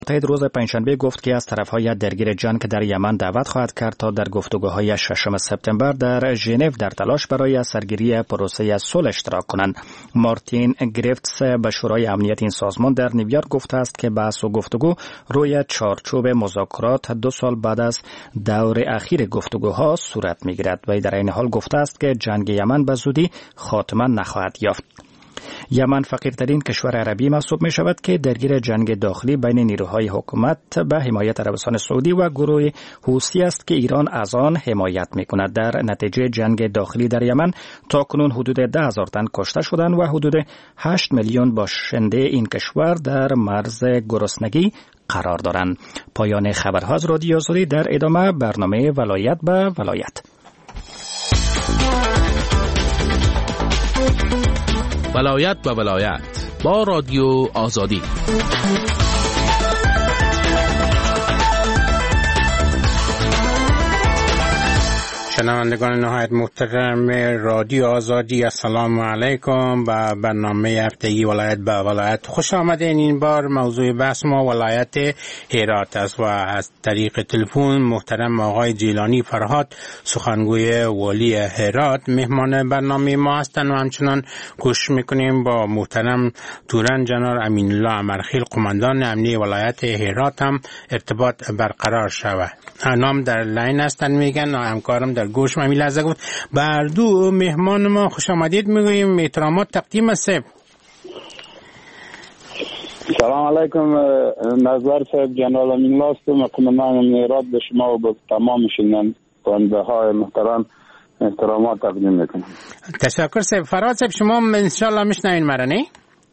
تایید روز پنجشنبه گفت که از طرف‌های درگیر جنگ در یمن دعوت خواهد کرد تا در گفتگوهای 6 سپتامبر در ژنو در تلاش برای سرگیری پروسه صلح اشتراک کنند. مارتین گریفتس به شورای امنیت این سازمان در نیویورک گفته است که بحث و گفتگو روی چارچوب مذاکرات 2 سال بعد از دور اخیر گفتگوها صورت می‌گیرد و در این حال گفته است که جنگ یمن به زودی خاتمه نخواهد یافت. یمن فقیرترین کشور عربی محسوب می شود که درگیر جنگ داخلی بین نیروهای حکومت به حمایت عربستان سعودی و گروه حوثی است که ایران از آن حمایت می کند. در نتیجه جنگ داخلی در یمن تاکنون حدود 10,000 تن کشته شدند و حدود 8 میلیون باشنده این کشور در مرز گرسنگی قرار دارند. پایان خبرها از رادیو آزادی. در ادامه برنامه ولایت به ولایت. ولایت به ولایت با رادیو آزادی. شنوندگان نهایت محترم رادیو آزادی، السلام علیکم. با برنامه هفتگی ولایت به ولایت خوش آمدین. این بار موضوع بحث ما ولایت هرات است و از طریق تلفن محترم آقای جیلانی فرهاد سخنگوی والی هرات مهمان برنامه ما هستند و همچنان کوشش میکنیم با محترم توران جنرال امین الله امرخیل قماندان امنیه ولایت هرات هم ارتباط برقرار شود. نام در لاین هستن میگن و همکارم در گوش ما لحظه گفت بر دو مهمان ما خوش آمدید میگوییم. احترامات تقدیم است. سلام علیکم نظر صاحب، جنرال امین الله هستم، قماندان هرات. به شما و به تمام شنونده های محترم احترامات تقدیم میکنم. تشکر صاحب. فرهاد صاحب شما انشالله میشنوین مرا نه؟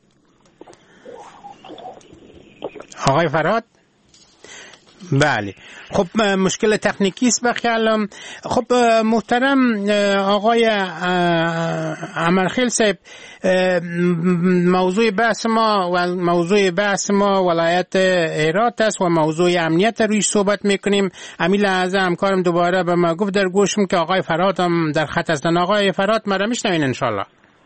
آقای فرهاد؟ بله. خب مشکل تکنیکی است بخیالم. خب محترم آقای امرخیل صاحب، موضوع بحث ما ولایت هرات است و موضوع امنیت روی صحبت میکنیم. امیل لحظه همکارم دوباره به ما گفت در گوشم که آقای فرهاد هم در خط هستن. آقای فرهاد مرا میشنوین انشالله؟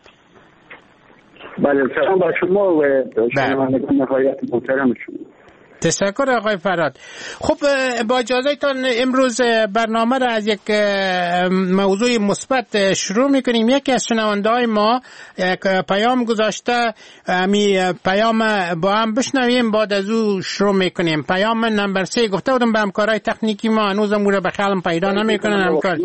بله سلام با شما و شنوندگان نهایت محترم شما. تشکر آقای فرهاد. خب با اجازهتان امروز برنامه را از یک موضوع مثبت شروع میکنیم. یکی از شنونده‌های ما یک پیام گذاشته، می پیام با هم بشنویم بعد از او شروع میکنیم. پیام نمبر 3 گفته بودم به همکارای تکنیکی ما هنوزم رو به خیالم پیدا نمیکنن همکار.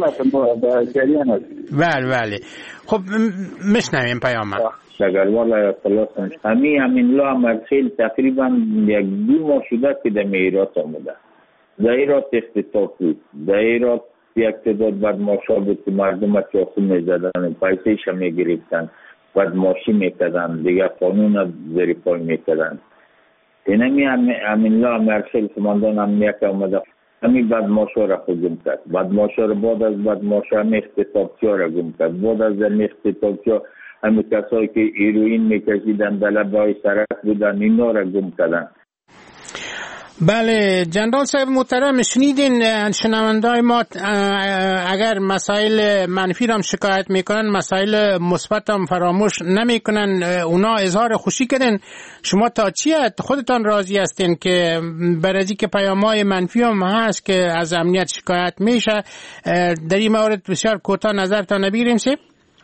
بله. خب میشنویم پیام. شگروال آیت الله امین الله امرخیل تقریبا 1-2 ماه شده که در هرات آمده. در هرات اختطاف بود. در هرات یک تعداد بدمعاشا بود که مردم چاقو میزدن، پیسه‌اش میگرفتن، بدمعاشی میکردن، دیگه قانون زیر پای میکردن. اینمی امین الله امرخیل قماندان امنیت آمده، همین بدمعاشا را گم کرد. بدمعاشا را بعد از بدمعاشا اختطافچی‌ها را گم کرد. بعد از اختطافچی‌ها همه کسایی که هیروئین میکشیدن در لبهای سرک بودن اینا را گم کردن. بله جنرال صاحب محترم، شنیدین شنونده‌های ما اگر مسائل منفی را شکایت میکنن مسائل مثبت هم فراموش نمیکنن. اونا اظهار خوشی کردن. شما تا چی خودتان راضی هستین که برای که پیام‌های منفی هم هست که از امنیت شکایت میشه؟ در این مورد بسیار کوتاه نظرتان بگیریم صاحب.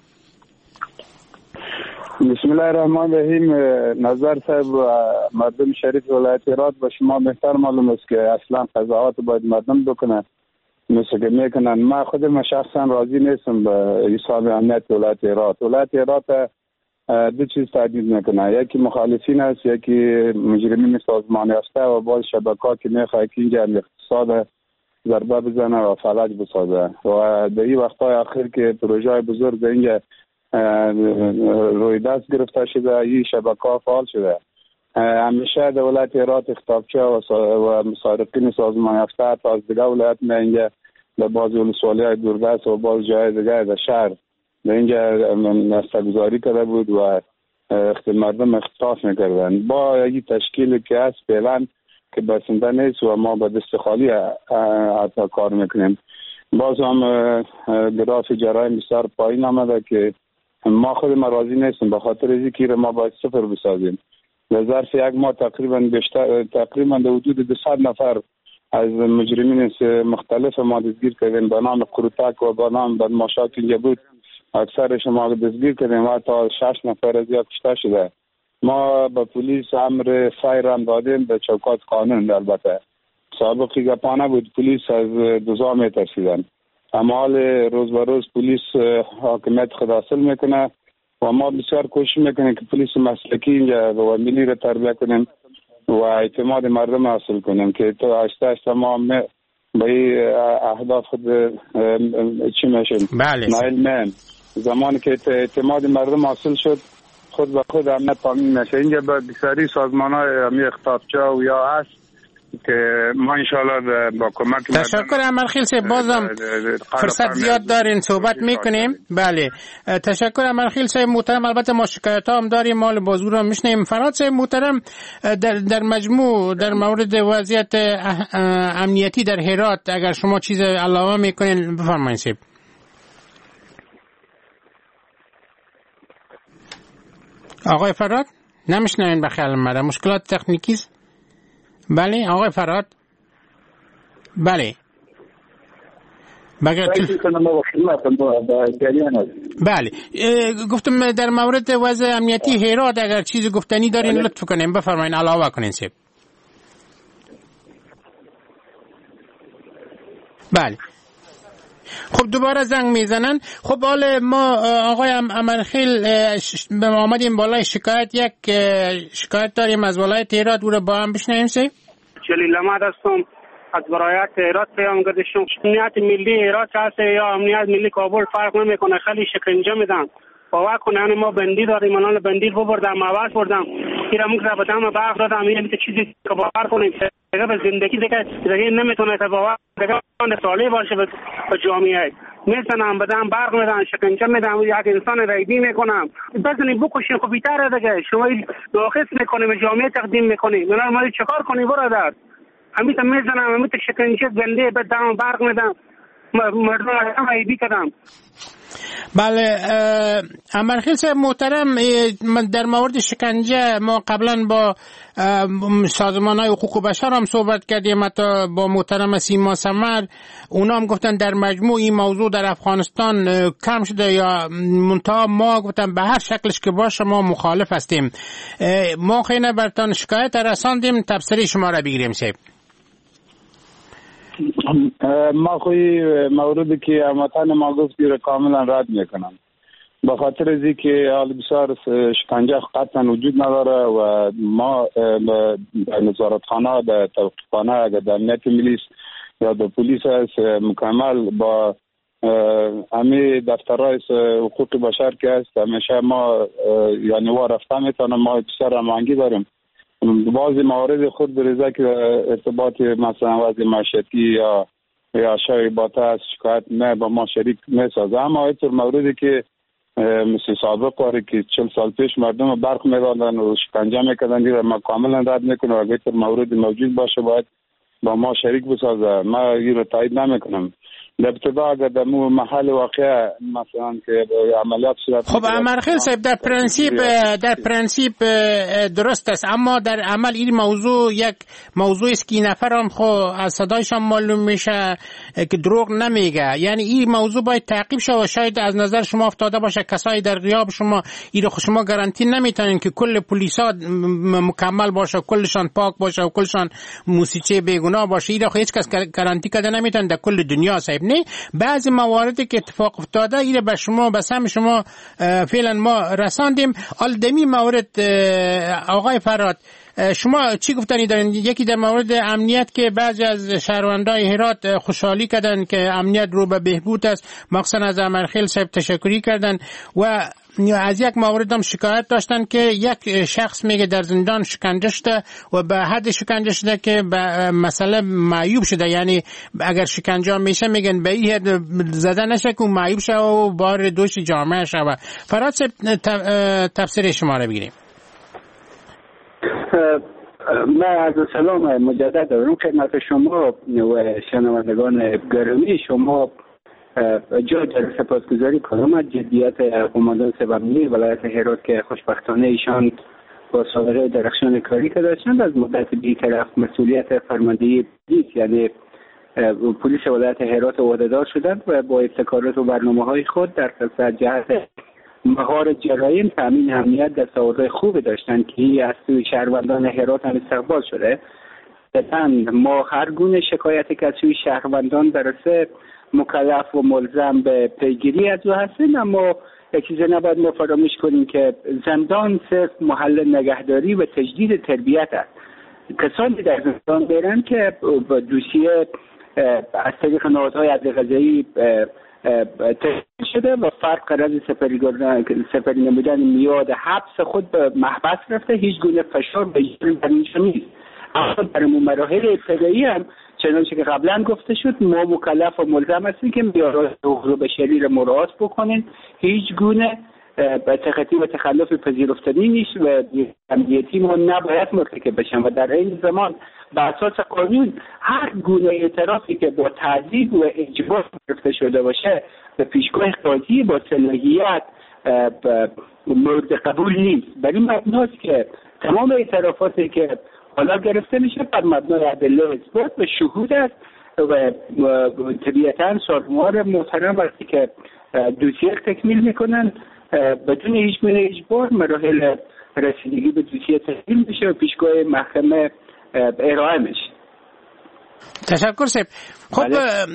بسم الله الرحمن الرحیم. نظر صاحب مردم شریف ولایت هرات به شما بهتر معلوم است که اصلا قضاوت باید مردم بکنن مثل که میکنن. من خودم شخصا راضی نیستم به حساب امنیت ولایت هرات. ولایت هرات 2 چیز تهدید میکنه، یکی مخالفین است، یکی مجرمین سازمان یافته و باز شبکه‌ها که میخواد که اینجا اقتصاد ضربه بزنه و فلج بسازه و در این وقت‌های اخیر که پروژه‌های بزرگ اینجا روی دست گرفته شده، این شبکه‌ها فعال شده. همیشه در ولایت هرات اختطافچی و مسارقین سازمان یافته تا از دیگه ولایت نه اینجا در بعضی ولسوالی‌های دوردست و بعض جای دیگه در شهر در اینجا نسل‌گذاری کرده بود و مردم اختطاف میکردن. با این تشکیلی که هست فعلا که بسنده نیست و ما با دست خالی حتی کار میکنیم. باز هم گراف جرایم بسیار پایین آمده که ما خود راضی نیستیم به خاطر اینکه ما باید 0 بسازیم. در ظرف یک ماه تقریبا در حدود 200 نفر از مجرمین مختلف ما دستگیر کردیم به نام قروتک و به نام بدماشا که اینجا بود. اکثرش ما دستگیر کردیم و تا 6 نفر از یا کشته شده. ما به پلیس امر فایر هم دادیم به چوکات قانون. البته سابقی گپانه بود، پلیس از دوزا میترسیدن، اما حال روز به روز پلیس حاکمیت خود حاصل میکنه و ما بسیار کوشش میکنیم که پلیس مسلکی اینجا و ملی را تربیت کنیم و اعتماد مردم حاصل کنیم که تو آهسته آهسته ما به اهداف خود چی میشیم نایل من. زمانی که اعتماد مردم حاصل شد خود به خود امنیت تامین میشه. اینجا به بسیاری سازمان‌های امی اختطافچا و یا هست که ما انشالله با کمک تشکر عمرخیل صاحب، بازم فرصت زیاد دارین صحبت میکنیم. بله تشکر عمرخیل صاحب محترم. البته ما شکایت ها هم داریم، مال بازور هم میشنیم. فراد صاحب محترم، در مجموع در مورد وضعیت امنیتی در هرات اگر شما چیز علاوه میکنین بفرمایید صاحب. آقای فراد نمیشنوین بخیال مرا، مشکلات تکنیکی است. بله آقای فراد. بله بله گفتم در مورد وضع امنیتی هرات اگر چیزی گفتنی دارین لطف کنین بفرمایین، علاوه کنین سیب. بله خب دوباره زنگ میزنن. خب حالا ما آقای امرخیل به ما آمدیم بالای شکایت، یک شکایت داریم از ولایت هرات، او رو با هم بشنویم. سی جلیل احمد هستم از ولایت هرات پیام گردشم. امنیت ملی هرات هست یا امنیت ملی کابل فرق نمیکنه، خیلی شکنجه میدن. باور کنه ما بندی داریم، الان بندی رو بردم آواز بردم ایرا مگه بدم باغ دادم، این چیزی که باور کنید دیگه به زندگی دیگه نمیتونه که باور دیگه سالی باشه به جامعه. میزنم بدم برق میدن، شکنجه میدم، یک انسان ریدی میکنم. بزنی بکشین خب بیتره دیگه، شما داخل میکنیم به جامعه تقدیم میکنیم، من ما چیکار کنی برادر؟ همیشه میزنم، همیشه شکنجه گنده بدم برق میدم، مردم ریدی کردم. بله امرخیل صاحب محترم، در مورد شکنجه ما قبلا با سازمان‌های حقوق بشر هم صحبت کردیم، حتی با محترم سیما سمر، اونا هم گفتن در مجموع این موضوع در افغانستان کم شده یا منتها ما گفتن به هر شکلش که باشه ما مخالف هستیم. ما خیلی برتان شکایت رساندیم، تبصره شما را بگیریم صاحب. ما خوی موردی که هموطن ما گفتی رو کاملا رد میکنم، به خاطر از اینکه حال بسیار شکنجه قطعا وجود نداره و ما در نظارتخانه در توقیفخانه اگر در امنیت ملی یا در پلیس است مکمل با همه دفترهای حقوق بشر که است همیشه ما یعنی وا رفته میتونم، ما بسیار هماهنگی داریم. بعضی موارد خود بریزه که ارتباط مثلا وضع معیشتی یا شای باته از شکایت نه با ما شریک میسازه، اما اینطور موردی که مثل سابق واره که 40 سال پیش مردم برق میدادن و شکنجه میکردن دیگه ما کاملا رد میکنم. اگر اینطور موردی موجود باشه باید با ما شریک بسازه، ما این رو تایید نمیکنم. در ابتدا اگر در محل واقع مثلا که عملیات صورت خب امرخیل صاحب در پرنسیپ درست است، اما در عمل این موضوع یک موضوع است که نفر هم خو از صدایشان معلوم میشه که دروغ نمیگه. یعنی این موضوع باید تعقیب شه و شاید از نظر شما افتاده باشه کسایی در غیاب شما این شما گارانتی نمیتونین که کل پلیسا مکمل باشه، کلشان پاک باشه و کلشان موسیقی بیگناه باشه. این هیچ کس گارانتی کرده نمیتونه در کل دنیا صاحب. نه بعضی مواردی که اتفاق افتاده ایره به شما به سهم شما فعلا ما رساندیم. دمی مورد آقای فراد شما چی گفتنی دارین؟ یکی در مورد امنیت که بعضی از شهروندای هرات خوشحالی کردن که امنیت رو به بهبود است، مخصوصا از امرخیل صاحب تشکری کردن و از یک مورد هم شکایت داشتن که یک شخص میگه در زندان شکنجه شده و به حد شکنجه شده که به مسئله معیوب شده، یعنی اگر شکنجه میشه میگن به این حد زده نشه که معیوب شه و بار دوش جامعه شه. فراد صاحب تفسیر شما رو بگیریم. من از سلام مجدد دارم خدمت شما و شنوندگان گرامی. شما جا در سپاسگزاری کنم از جدیت قماندان سبمنی ولایت هرات که خوشبختانه ایشان با سابقه درخشان کاری که داشتند از مدت بی‌طرف مسئولیت فرماندهی پلیس یعنی پلیس ولایت هرات عهده‌دار شدند و با ابتکارات و برنامه‌های خود در جهت مهار جرایم تامین امنیت دستاوردهای خوبی داشتند که از سوی شهروندان هرات هم استقبال شده. ما هر گونه شکایتی که از سوی شهروندان برسه مکلف و ملزم به پیگیری از او هستیم، اما یک چیز نباید ما فراموش کنیم که زندان صرف محل نگهداری و تجدید تربیت است. کسانی در زندان برن که دوسیه از طریق نهادهای عدالت‌قضایی تشکیل شده و فرد قرار سپری نمودن میاد حبس خود به محبس رفته، هیچ گونه فشار به بر اینجا نیست. اما در مراحل ابتدایی هم چنانچه که قبلا گفته شد ما مکلف و ملزم هستیم که معیارات حقوق بشری را مراعات بکنیم. هیچ گونه تخطی و تخلف پذیرفتنی نیست و امنیتی ما نباید مرتکب بشن و در این زمان به اساس قانون هر گونه اعترافی که با تعذیب و اجبار گرفته شده باشه به پیشگاه قاضی با صلاحیت مورد قبول نیست. برای این مبناست که تمام اعترافاتی که حالا گرفته میشه بر مبنای ادله اثبات و شهود است و طبیعتاً سازمان محترم وقتی که دوسیه تکمیل میکنن بدون هیچ گونه اجبار مراحل رسیدگی به دوسیه تکمیل میشه و پیشگاه محکمه ارائه میشه. تشکر سیب. خب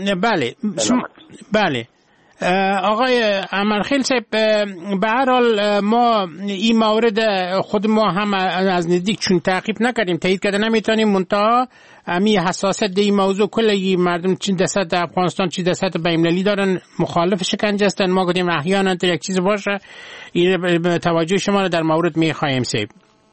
بله آقای امرخیل صاحب، به هر حال ما این مورد خود ما هم از نزدیک چون تعقیب نکردیم تایید کرده نمیتونیم، منتها امی حساسیت این موضوع کلی مردم چی دست افغانستان چی دست بین‌المللی دارن مخالف شکنجه هستن. ما گفتیم احیانا یک چیز باشه این توجه شما رو در مورد میخوایم صاحب.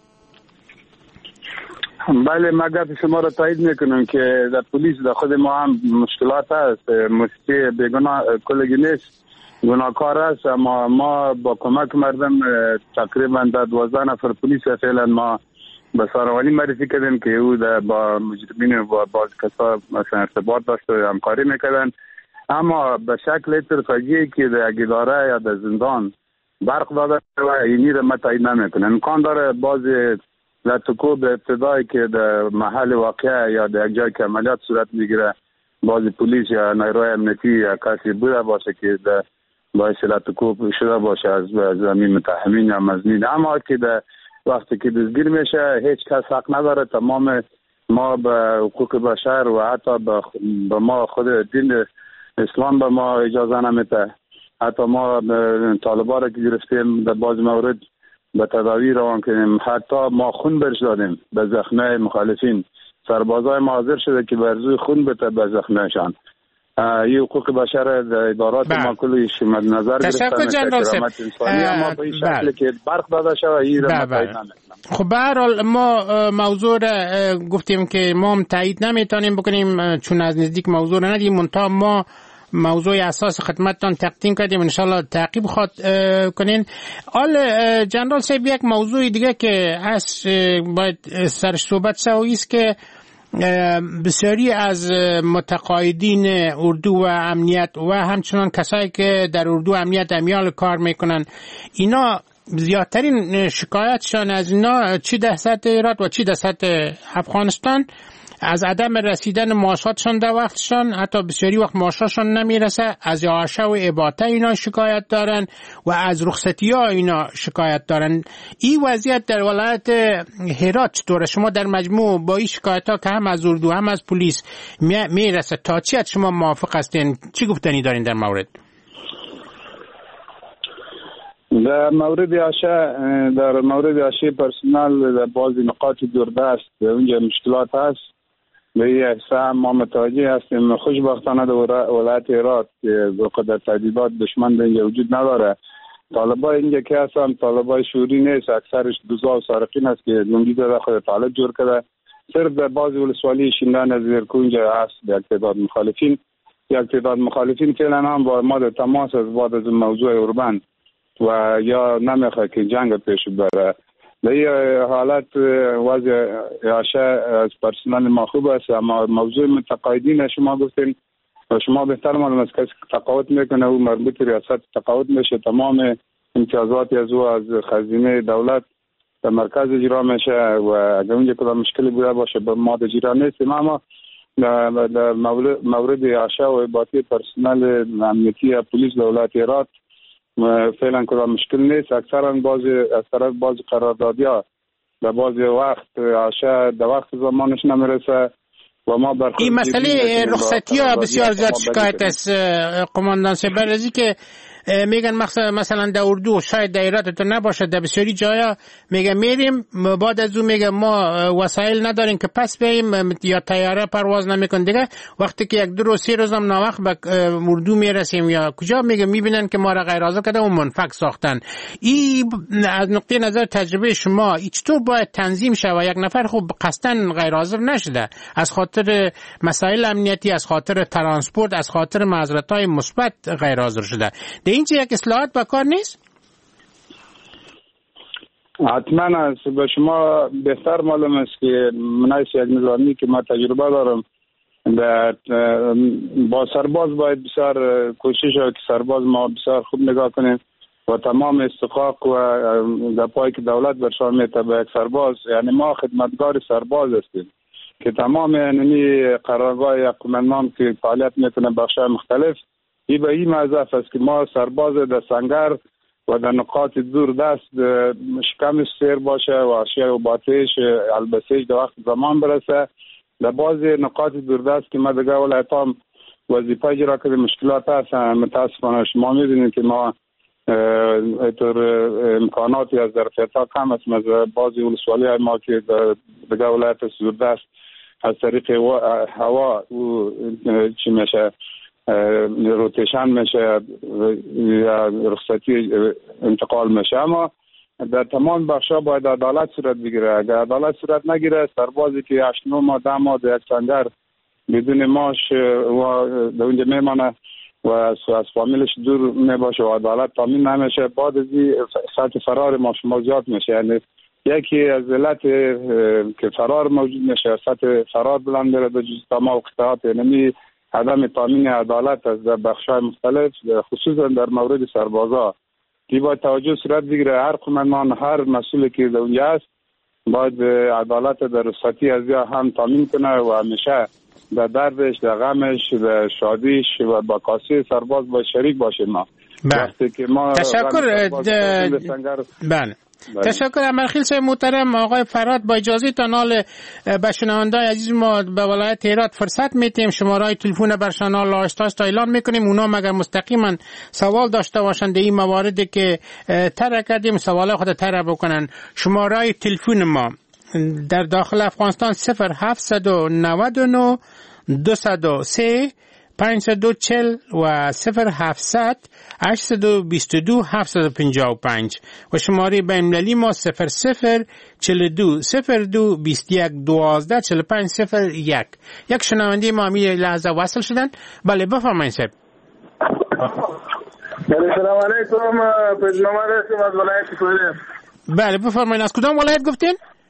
بله ما گفت شما را تایید میکنم که در پلیس در خود ما هم مشکلات هست، موسیقی بیگناه کلگی نیست، گناهکار است، اما ما با کمک مردم تقریبا در 12 نفر پلیس فعلا ما به ساروالی معرفی کردیم که او با مجرمین و بعض کسا مثلا ارتباط داشت و همکاری میکردن، اما به شکل فجیعی که در اداره یا در زندان برق داده و اینی را ما تایید نمیکنم. امکان داره بعضی لطکو به ابتدایی که در محل واقع یا در یک جای که عملیات صورت میگیره بعضی پلیس یا نیروی امنیتی یا کسی بوده باشه که باعث لطکو شده باشه از زمین متهمین یا مزنین، اما که در وقتی که دستگیر میشه هیچ کس حق نداره. تمام ما به حقوق بشر و حتی به ما خود دین اسلام به ما اجازه نمیده. حتی ما طالبان را که گرفتیم در بعض مورد به تداوی روان کنیم، حتی ما خون برش دادیم به زخمه مخالفین. سربازای ما حاضر شده که برزوی خون بده به زخمهشان. این حقوق بشر در ادارات ما کلیش مد نظر گرفتن. کرامت انسانی اما به این شکل که برق داده شده این را تایید نمیکنم. خب به هر حال ما موضوع را گفتیم که ما تایید نمیتونیم بکنیم چون از نزدیک موضوع را ندیم، منتها ما موضوع اساس خدمتتان تقدیم کردیم، انشالله تعقیب خواهد کنین. حال جنرال صاحب یک موضوع دیگه که هست باید سرش صحبت شوی است که بسیاری از متقاعدین اردو و امنیت و همچنان کسایی که در اردو امنیت امیال کار میکنن اینا زیادترین شکایتشان از اینا چی در سطح ایران و چی در سطح افغانستان از عدم رسیدن معاشاتشان در وقتشان، حتی بسیاری وقت معاشاتشان نمیرسه، از یاشه و اباطه اینا شکایت دارن و از رخصتی ها اینا شکایت دارن. این وضعیت در ولایت هرات چطوره؟ شما در مجموع با این شکایت ها که هم از اردو هم از پلیس میرسه تا چی شما موافق هستین؟ چی گفتنی دارین در مورد؟ در مورد عشه پرسنل در بعضی نقاط دوردست اونجا مشکلات هست. به این حصه ما متوجه هستیم. خوشبختانه در ولایت هرات که بقدر تهدیدات دشمن به اینجا وجود نداره. طالبای اینجا که هستن طالبای شوری نیست، اکثرش دوزا و سارقین است که لنگی داده خود طالب جور کرده. صرف در بعضی ولسوالی شیندان از زیرکو اینجا هست یک تعداد مخالفین فعلا هم با ما در تماس از بعد از موضوع اوربن و یا نمیخواد که جنگ پیش بره. در این حالت وضع عشه از پرسنل ما خوب است، اما موضوع متقاعدین شما گفتین و شما بهتر معلوم است کسی تقاعد میکنه او مربوط ریاست تقاعد میشه، تمام امتیازات از او از خزینه دولت در مرکز اجرا میشه و اگر اونجا کدام مشکلی بوده باشه به ما اجرا نیستیم. اما در مورد عشه و اباطی پرسنل امنیتی پلیس دولت هرات فعلا کدام مشکل نیست. اکثرا بعضی قراردادیا در بعضی وقت عشه در وقت زمانش نمیرسه و ما این مسئله رخصتی ها بسیار زیاد شکایت است قماندان سپرازی که میگن مثلا در اردو شاید در ایرات تو نباشه، در بسیاری جایا میگن میریم بعد از اون میگن ما وسایل نداریم که پس بریم یا طیاره پرواز نمیکن دیگه. وقتی که 1 2 روز 3 روز هم ناوقت به اردو میرسیم یا کجا میگه میبینن که ما را غیر حاضر کرده و منفک ساختن. این از نقطه نظر تجربه شما چطور باید تنظیم شه و یک نفر خوب قصداً غیر حاضر نشده از خاطر مسائل امنیتی، از خاطر ترانسپورت، از خاطر معذرت‌های مثبت غیر حاضر شده؟ اینجا یک اصلاحات با کار نیست؟ حتما است. به شما بهتر معلوم است که منایس یک نظامی که ما تجربه دارم با سرباز باید بسیار کوشش که سرباز ما بسیار خوب نگاه کنیم و تمام استحقاق و در پای که دولت برشان میته به یک سرباز، یعنی ما خدمتگار سرباز هستیم که تمام یعنی قرارگاه یک قماندان که فعالیت میکنه بخشای مختلف این به این موظف است که ما سرباز در سنگر و در نقاط دور دست شکم سیر باشه و اشیاء و باتش البسهش در وقت زمان برسه. در بعضی نقاط دور دست که ما دیگه ولایت هم وظیفه اجرا کنیم مشکلات هست. متاسفانه شما می‌بینید که ما اینطور امکاناتی از ظرفیت‌ها کم است. مثلا بعضی ولسوالی‌های ما که دیگه ولایت دور دست از طریق هوا چی میشه روتیشن میشه یا رخصتی انتقال میشه. اما در تمام بخشا باید عدالت صورت بگیره. اگر عدالت صورت نگیره سربازی که 8 9 ماه 10 ماه در یک سنگر بدون معاش و در اونجا میمانه و از فامیلش دور میباشه و عدالت تامین نمیشه، بعد از این سطح فرار ما شما زیاد میشه. یعنی یکی از علت که فرار موجود میشه سطح فرار بلند میره در تمام قطعات، یعنی عدم تامین عدالت از بخش‌های مختلف خصوصا در مورد سربازا که باید توجه صورت بگیره. هر قماندان هر مسئولی که در اونجا است باید عدالت در رخصتی از یا هم تامین کنه و همیشه در دردش، در غمش، در شادیش و با کاسه سرباز باید شریک باشیم. ما وقتی که ما تشکر تشکر امرخیل صاحب محترم. آقای فراد با اجازه تنال به شنونده‌های عزیز ما به ولایت هرات فرصت میتیم شماره تلفن بر شنال آشتاش تا اعلان میکنیم. اونا مگر مستقیما سوال داشته باشند در این مواردی که طرح کردیم سوال خود طرح بکنن. شماره تلفن ما در داخل افغانستان 0799 203 540 و 0700 822 755 و شماره بین‌المللی ما 0042 02 21 12 45 01. یک شنونده ما می لحظه وصل شدن. بله بفرمایید صاحب. سلام علیکم. پیغمبر هستم از ولایت کوهستان. بله بفرمایید. از کدام ولایت گفتین؟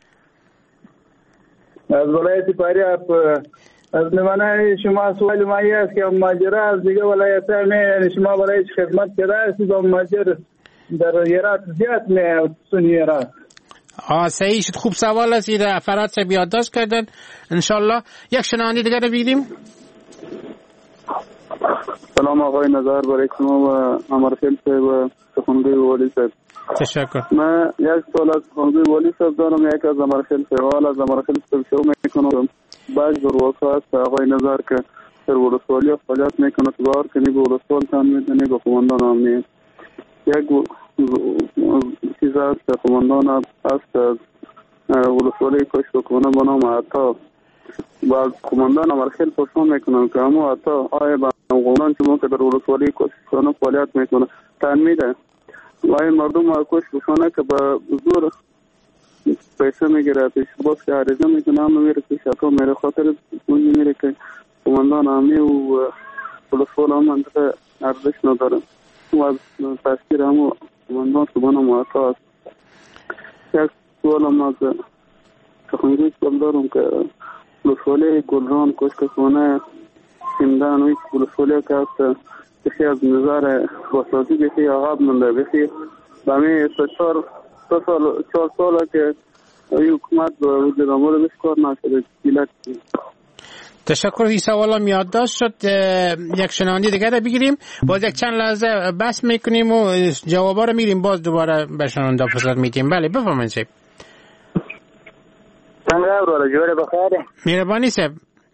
از ولایت فاریاب. از نمانه شما سوال مایی است که ماجرا از دیگه ولایت می شما برای خدمت کرده هستید و ماجر در هرات زیاد می سنی هرات. صحیح شد. خوب سوال است. این فراد صاحب یادداشت کردن. انشالله یک شنونده دیگر رو بگیریم. سلام آقای نظر برای شما و امرخیل صاحب و سخنگوی والی صاحب. تشکر. من یک سوال از سخنگوی والی صاحب دارم، یک از امرخیل صاحب. از امرخیل صاحب شروع میکنم. بعض ورسا است آقای نظر که در ولسوالی فعالیت میکنه تو بار کنی به ولسوال تان میدنی به قماندان امنیت. یک چیز است قماندان است از ولسوالی کشت کنه به نام عطا. بعد قماندان امرخیل پرسان میکنن که اما عطا آیا به قماندان شما که در ولسوالی کشت کنه فعالیت میکنه تان میده و این مردم کشت کنه که به زور پیسه میگیره پیش باز که عریضه میکنه اما میره پیش عطا میره خاطر اونجا میره که قماندان امنی و ولسوال هم منطقه ارزش نداره و از تشکیر همو قماندان سبحانه عطا است. یک سوال هم از سخنگوی سوال دارم که ولسوالی گلران کشکخانه سیمدان و ولسوالی که هست بخی از نظر وسازی بخی آغاب منده بخی به همه سشار 4 سال که حکومت به وجود آمده بهش کار نشده. تشکر. این سوالم یادداشت شد. یک شنونده دیگه رو بگیریم، باز یک چند لحظه بس میکنیم و جوابا رو میگیریم، باز دوباره به شنونده فرصت میدیم. بله بفرمایید صاحب. څنګه ورته جوړه بخاره مهرباني صاحب.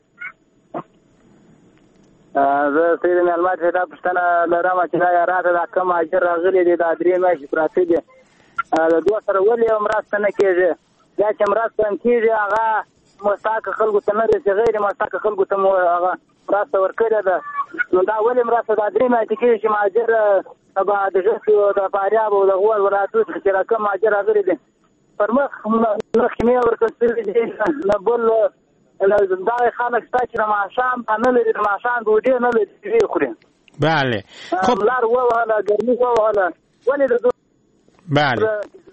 زه سید معلومات ته دا پښتنه لرم چې دا یاراته دا کوم اجر راغلي دي دا درې میاشتې پراته دي د دوه سره ولې مرسته نه کېږي. دا چې مرسته هم کېږي هغه مستحق خلکو ته نه رسي، غیر مستحق خلکو ته هغه مرسته ورکړې ده. نو دا ولې مرسته دا درې میاشتې کېږي چې مهاجر د ژسي او د فاریاب او د غور ولایتونو څخه چې راکم مهاجر راغلي دي پر مخکې مې ورکړل دي نه بل دا خلک ستا چې د ماښام نه لري، د ماښام ډوډۍ نه لري خوري. بله خب لار ووهله ګرمي ووهله ولې د بله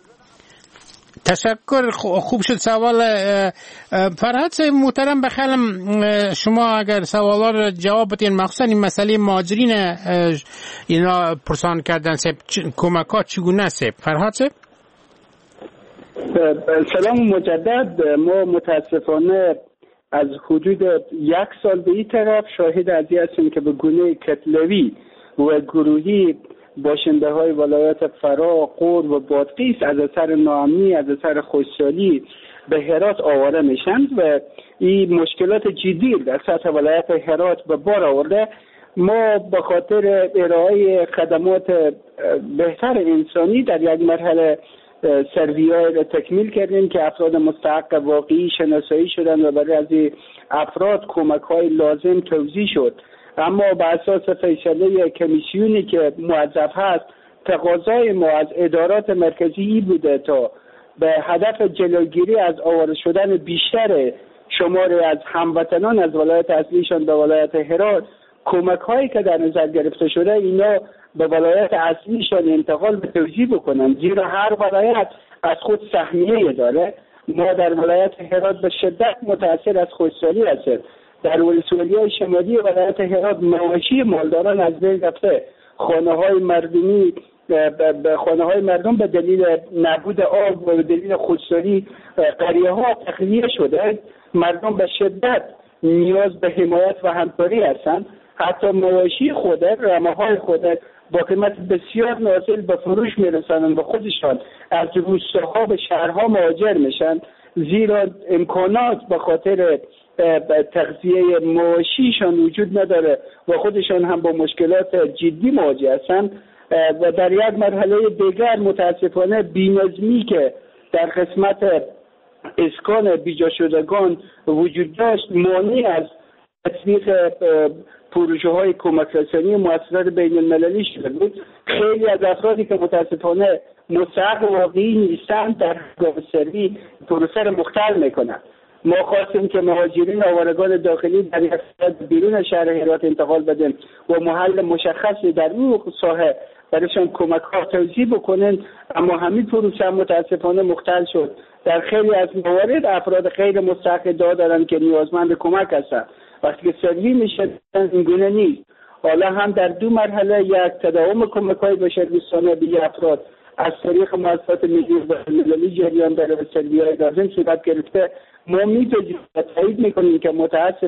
تشکر. خوب شد سوال فرهاد صاحب محترم. بخیرم شما اگر سوالا رو جواب بدین، مخصوصا این مسئله مهاجرین اینا پرسان کردن صاحب کمکات چگونه صاحب؟ فرهاد صاحب سلام مجدد. ما متاسفانه از حدود 1 سال به این طرف شاهد قضیه هستیم که به گونه کتلوی و گروهی باشنده های ولایات فرا، قور و بادغیس از اثر ناامنی، از اثر خوشحالی به هرات آواره میشن و این مشکلات جدی در سطح ولایت هرات به بار آورده. ما به خاطر ارائه خدمات بهتر انسانی در یک مرحله سروی‌های را تکمیل کردیم که افراد مستحق واقعی شناسایی شدند و برای از افراد کمک‌های لازم توزیع شد. اما به اساس فیصله کمیسیونی که موظف هست، تقاضای ما از ادارات مرکزی بوده تا به هدف جلوگیری از آواره شدن بیشتر شماری از هموطنان از ولایت اصلیشان به ولایت هرات، کمک‌هایی که در نظر گرفته شده اینا به ولایت اصلیشان انتقال به توزیع بکنن، زیرا هر ولایت از خود سهمیه داره. ما در ولایت هرات به شدت متاثر از خشکسالی هستیم. در ولسوالی‌های شمالی ولایت هرات مواشی مالداران از بین رفته، خانه‌های مردم به دلیل نبود آب و به دلیل خشکسالی قریه‌ها تخلیه شده. مردم به شدت نیاز به حمایت و همکاری هستند. حتی مواشی خود، رمه‌های خود با قیمت بسیار نازل به فروش میرسند و خودشان از روستاها به شهرها مهاجر میشن، زیرا امکانات به خاطر تغذیه مواشیشان وجود نداره و خودشان هم با مشکلات جدی مواجه هستند. و در یک مرحله دیگر متاسفانه بی‌نظمی که در قسمت اسکان بیجا شدگان وجود داشت مانع از تطبیق پروژه های کمک رسانی مؤسسات بین المللی شده بود. خیلی از افرادی که متاسفانه مستحق واقعی نیستند در سری پروسه را مختل میکنند. ما خواستیم که مهاجرین آوارگان داخلی در یک بیرون شهر هرات انتقال بدن و محل مشخصی در این ساحه برایشان کمک ها توزیع بکنن، اما همین پروسه متاسفانه مختل شد. در خیلی از موارد افراد غیر مستحق ادعا دارند که نیازمند کمک هستند، وقتی که سروی میشه این گونه نیست. حالا هم در 2 مرحله یک تداوم کمک‌های بشردوستانه به افراد از طریق مؤسسات ملی و المللی جریان داره و سروی‌های لازم صورت گرفته. ما می‌پذیریم و تایید می‌کنیم که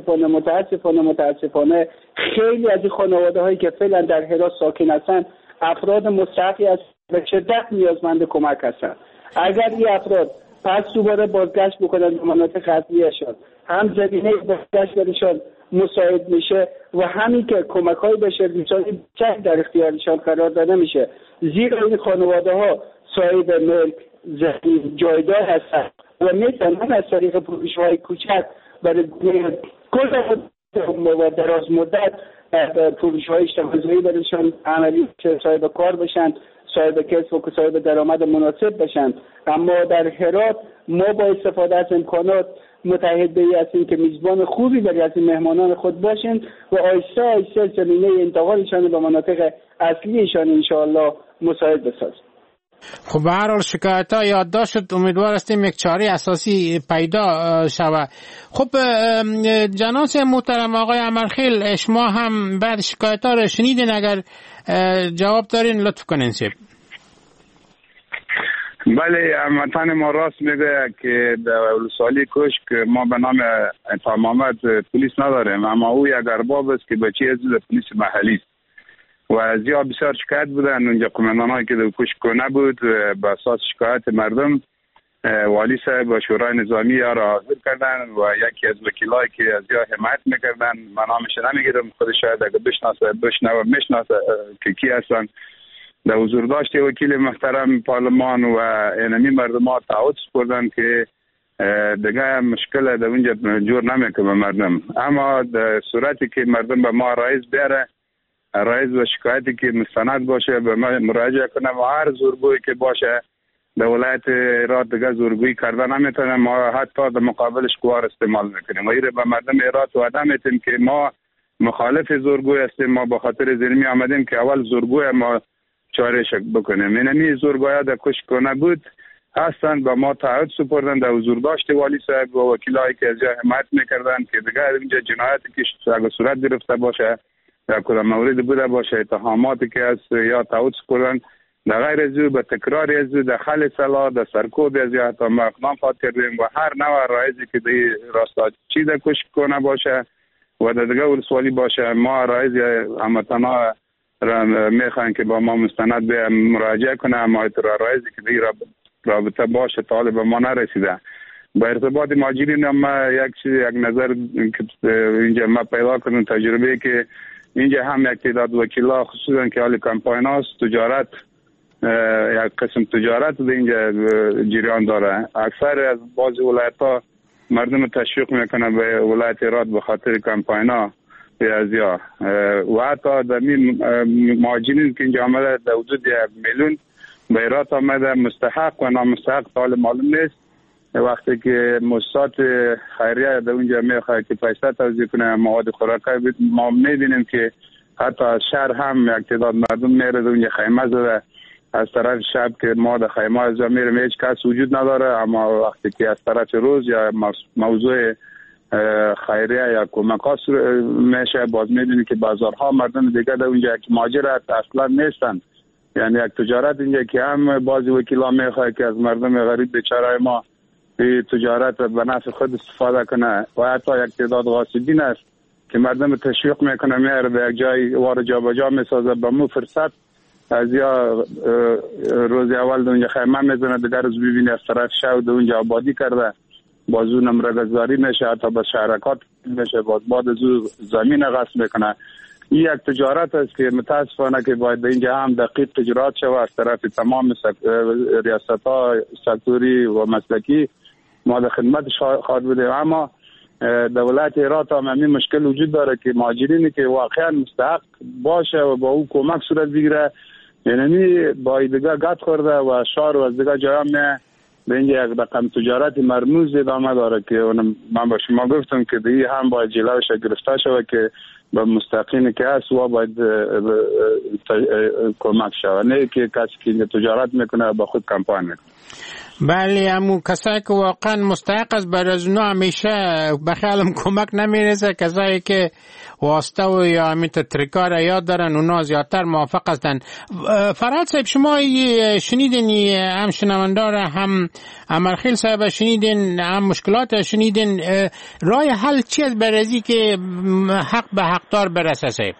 متاسفانه خیلی از این خانواده‌هایی که فعلا در هرات ساکن هستند افراد مستحقی از به شدت نیازمند کمک هستند. اگر این افراد پس دوباره بازگشت بکنن به مناطق اصلیشان، هم زمینه بازگشت برشان مساعد میشه و همین که کمک‌های بشردوستانه در اختیارشان قرار داده میشه، زیرا این خانواده‌ها صاحب ملک، زمین، جایدار هستند و میتونن از طریق پروژه‌های کوچک برای کل و دراز مدت پروژه‌های اجتماعی برایشان عملی که صاحب کار بشن، صاحب کسب و صاحب درآمد مناسب بشن. اما در هرات ما با استفاده از امکانات متحد به هستیم که میزبان خوبی برای از مهمانان خود باشیم و آیسته آیسته زمینه انتقالشان به مناطق اصلیشان انشاءالله مساعد بسازیم. خب به هر حال شکایت‌ها یادداشت شد، امیدوار هستیم یک چاره اساسی پیدا شود. خب جناب محترم آقای امرخیل، شما هم بعد شکایت‌ها رو شنیدین، اگر جواب دارین لطف کنین. بله، هموطن ما راست میگه که در ولسوالی کشک ما به نام تمامت پلیس نداریم، اما او یک ارباب است که بچه از پلیس محلی است و از یا بسیار شکایت بودن. اونجا قماندانایی که در کشک نبود به اساس شکایت مردم والی صاحب و شورای نظامی را حاضر کردن و یکی از وکیلایی که از یا حمایت میکردن، من نامش نمیگیرم، خود شاید اگه بشناسه که کی هستن، در حضور داشت وکیل محترم پارلمان و اینمی مردم ها تعهد سپردن که دیگه مشکل در اونجا جور نمیکنه به مردم. اما در صورتی که مردم به ما رئیس بیاره، رئیس و شکایتی که مستند باشه به ما مراجعه کنه و هر زورگویی که باشه در ولایت هرات دیگه زورگویی کردن نمیتونه، ما حتی در مقابلش قوار استعمال میکنیم و ایره به مردم هرات وعده میتیم که ما مخالف زورگویی هستیم. ما به خاطر زیرمی آمدیم که اول زورگویی ما چاره شک بکنیم. اینمی زورگویی در کشک نبود هستند، به ما تعهد سپردن در حضور داشت والی صاحب و وکیلایی که از جا حمایت میکردن که دیگه اینجا جنایتی که اگه صورت گرفته باشه یا کدام مورد بوده باشه، اتهاماتی که هست یا تعهد سپردن در غیر از او به تکرار از او در خل سلا در سرکوب از یا حتی ما اقدام خواهد کردیم و هر نوع رئیسی که در راستا چی در کشک کنه باشه و در دیگه ولسوالی باشه، ما رئیس هموطنا را میخوایم که با ما مستند به مراجعه کنه، اما رئیسی که در رابطه باشه طالب ما نرسیده. با ارتباط مهاجرین هم یک نظر اینجا ما پیدا کنیم، تجربه که اینجا هم یک تعداد وکیلا خصوصا که حال کمپاین هاست تجارت، یک قسم تجارت در اینجا جریان داره. اکثر از بعض ولایت ها مردم تشویق میکنه به ولایت هرات به خاطر کمپاین ها یا و حتی در مهاجرین که اینجا آمده در حدود 1 میلیون به هرات آمده، مستحق و نامستحق حال معلوم نیست. وقتی که مؤسسات خیریه در اونجا میخواد که پیسه توزیع کنه مواد خوراکی، ما میبینیم که حتی از شهر هم یک تعداد مردم میره در اونجا خیمه زده از طرف شب که ما در خیمه از جا میریم هیچ کس وجود نداره، اما وقتی که از طرف روز یا موضوع خیریه یا کمک ها میشه باز میبینیم که بازارها مردم دیگه در اونجا که مهاجرت اصلا نیستن. یعنی یک تجارت اینجا که هم بعضی وکیلا میخواد که از مردم غریب بیچاره ما تجارت به نفع خود استفاده کنه و حتی یک تعداد غاصبین است که مردم تشویق میکنه میاره به یک جای وارد جابجا میسازه به مو فرصت از یا روز اول اونجا خیمه میزنه دیگر روز ببینی از طرف شب اونجا آبادی کرده، باز اون نمرگزاری میشه، حتی به شهرکات میشه، باز بعد از اون زمین غصب میکنه. این یک تجارت است که متاسفانه که باید اینجا هم دقیق تجارت شود از طرف تمام ریاست ها سکتوری و مسلکی. ما در خدمتش خواهد بودیم، اما در ولایت هرات هم همین مشکل وجود داره که مهاجرینی که واقعا مستحق باشه و با او کمک صورت بگیره، یعنی با دیگه گت خورده و شهر و از دیگه جای هم به اینجا یک رقم تجارت مرموز ادامه داره که من با شما گفتم که دیگه هم باید جلوش گرفته شود که به مستقیمی که هست و باید کمک شود، نه که کسی که تجارت میکنه با خود کمپاین میکنه. بله، همون کسایی که واقعا مستحق است بر از اونا همیشه به خیالم کمک نمیرسه. کسایی که واسطه و یا همین ترکار یاد دارن اونا زیادتر موافق هستن. فرهاد صاحب شما شنیدین، هم شنوندار هم امرخیل صاحب شنیدین، هم مشکلات شنیدین، راه حل چی است برای که حق به حقدار برسه صاحب؟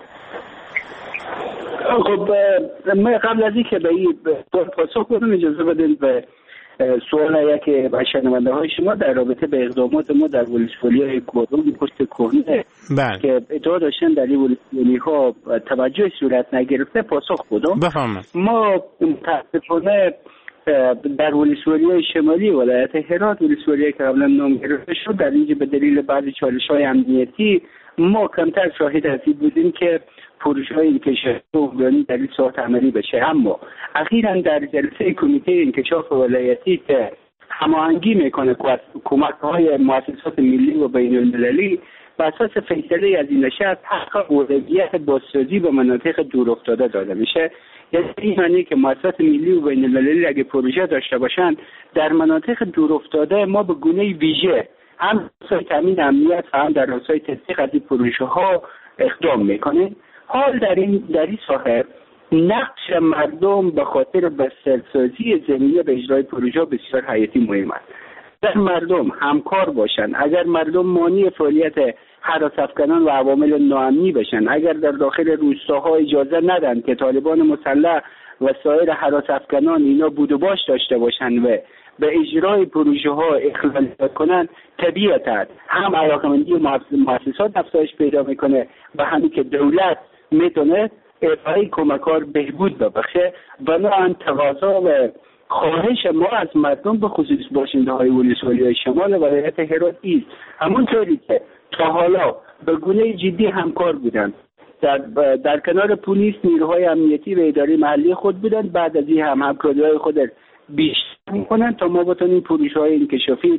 خب ما قبل از اینکه به این پاسخ بدم اجازه بدین به سوال یک شنونده های شما در رابطه به اقدامات ما در ولسوالی‌های کورون پشت کهنه که ادعا داشتن در این ولسوالی‌ها توجه صورت نگرفته پاسخ بدم. ما متاسفانه در ولسوالی‌های شمالی ولایت هرات، ولسوالی‌ای که قبلا نام گرفته شد، در اینجا به دلیل بعضی چالش‌های امنیتی ما کمتر شاهد از این بودیم که پروژه‌های انکشاف عمرانی در این ساعت عملی بشه. اما اخیراً در جلسه کمیته انکشاف ولایتی که هماهنگی میکنه کمک‌های مؤسسات ملی و بین‌المللی، بر اساس فیصله از این نشست حق اولویت بازسازی به مناطق دورافتاده داده میشه. یعنی این معنی که مؤسسات ملی و بین‌المللی اگه پروژه داشته باشن در مناطق دورافتاده ما به گونه ویژه هم راستای تامین امنیت و هم در راستای تحقیق از این پروژه ها اقدام میکنیم. حال در این ساحه نقش مردم به خاطر بسترسازی زمینه به اجرای پروژه بسیار حیاتی مهم است. اگر مردم همکار باشند، اگر مردم مانع فعالیت هراس‌افکنان و عوامل ناامنی بشن، اگر در داخل روستاها اجازه ندن که طالبان مسلح و سایر هراس‌افکنان اینا بود و باش داشته باشن و به اجرای پروژه ها اخلال کنن، طبیعتاً هم علاقمندی مؤسسات افزایش پیدا میکنه و همین که دولت میتونه ارائه کمکار بهبود ببخشه. بنابراین تقاضا و خواهش ما از مردم به خصوص باشنده های ولسوالی شمال ولایت هرات است همونطوری که تا حالا به گونه جدی همکار بودند، در کنار پلیس نیروهای امنیتی و اداره محلی خود بودند، بعد از این هم همکاری‌های خود بیشتر میکنن تا ما بتونیم پروژه‌های انکشافی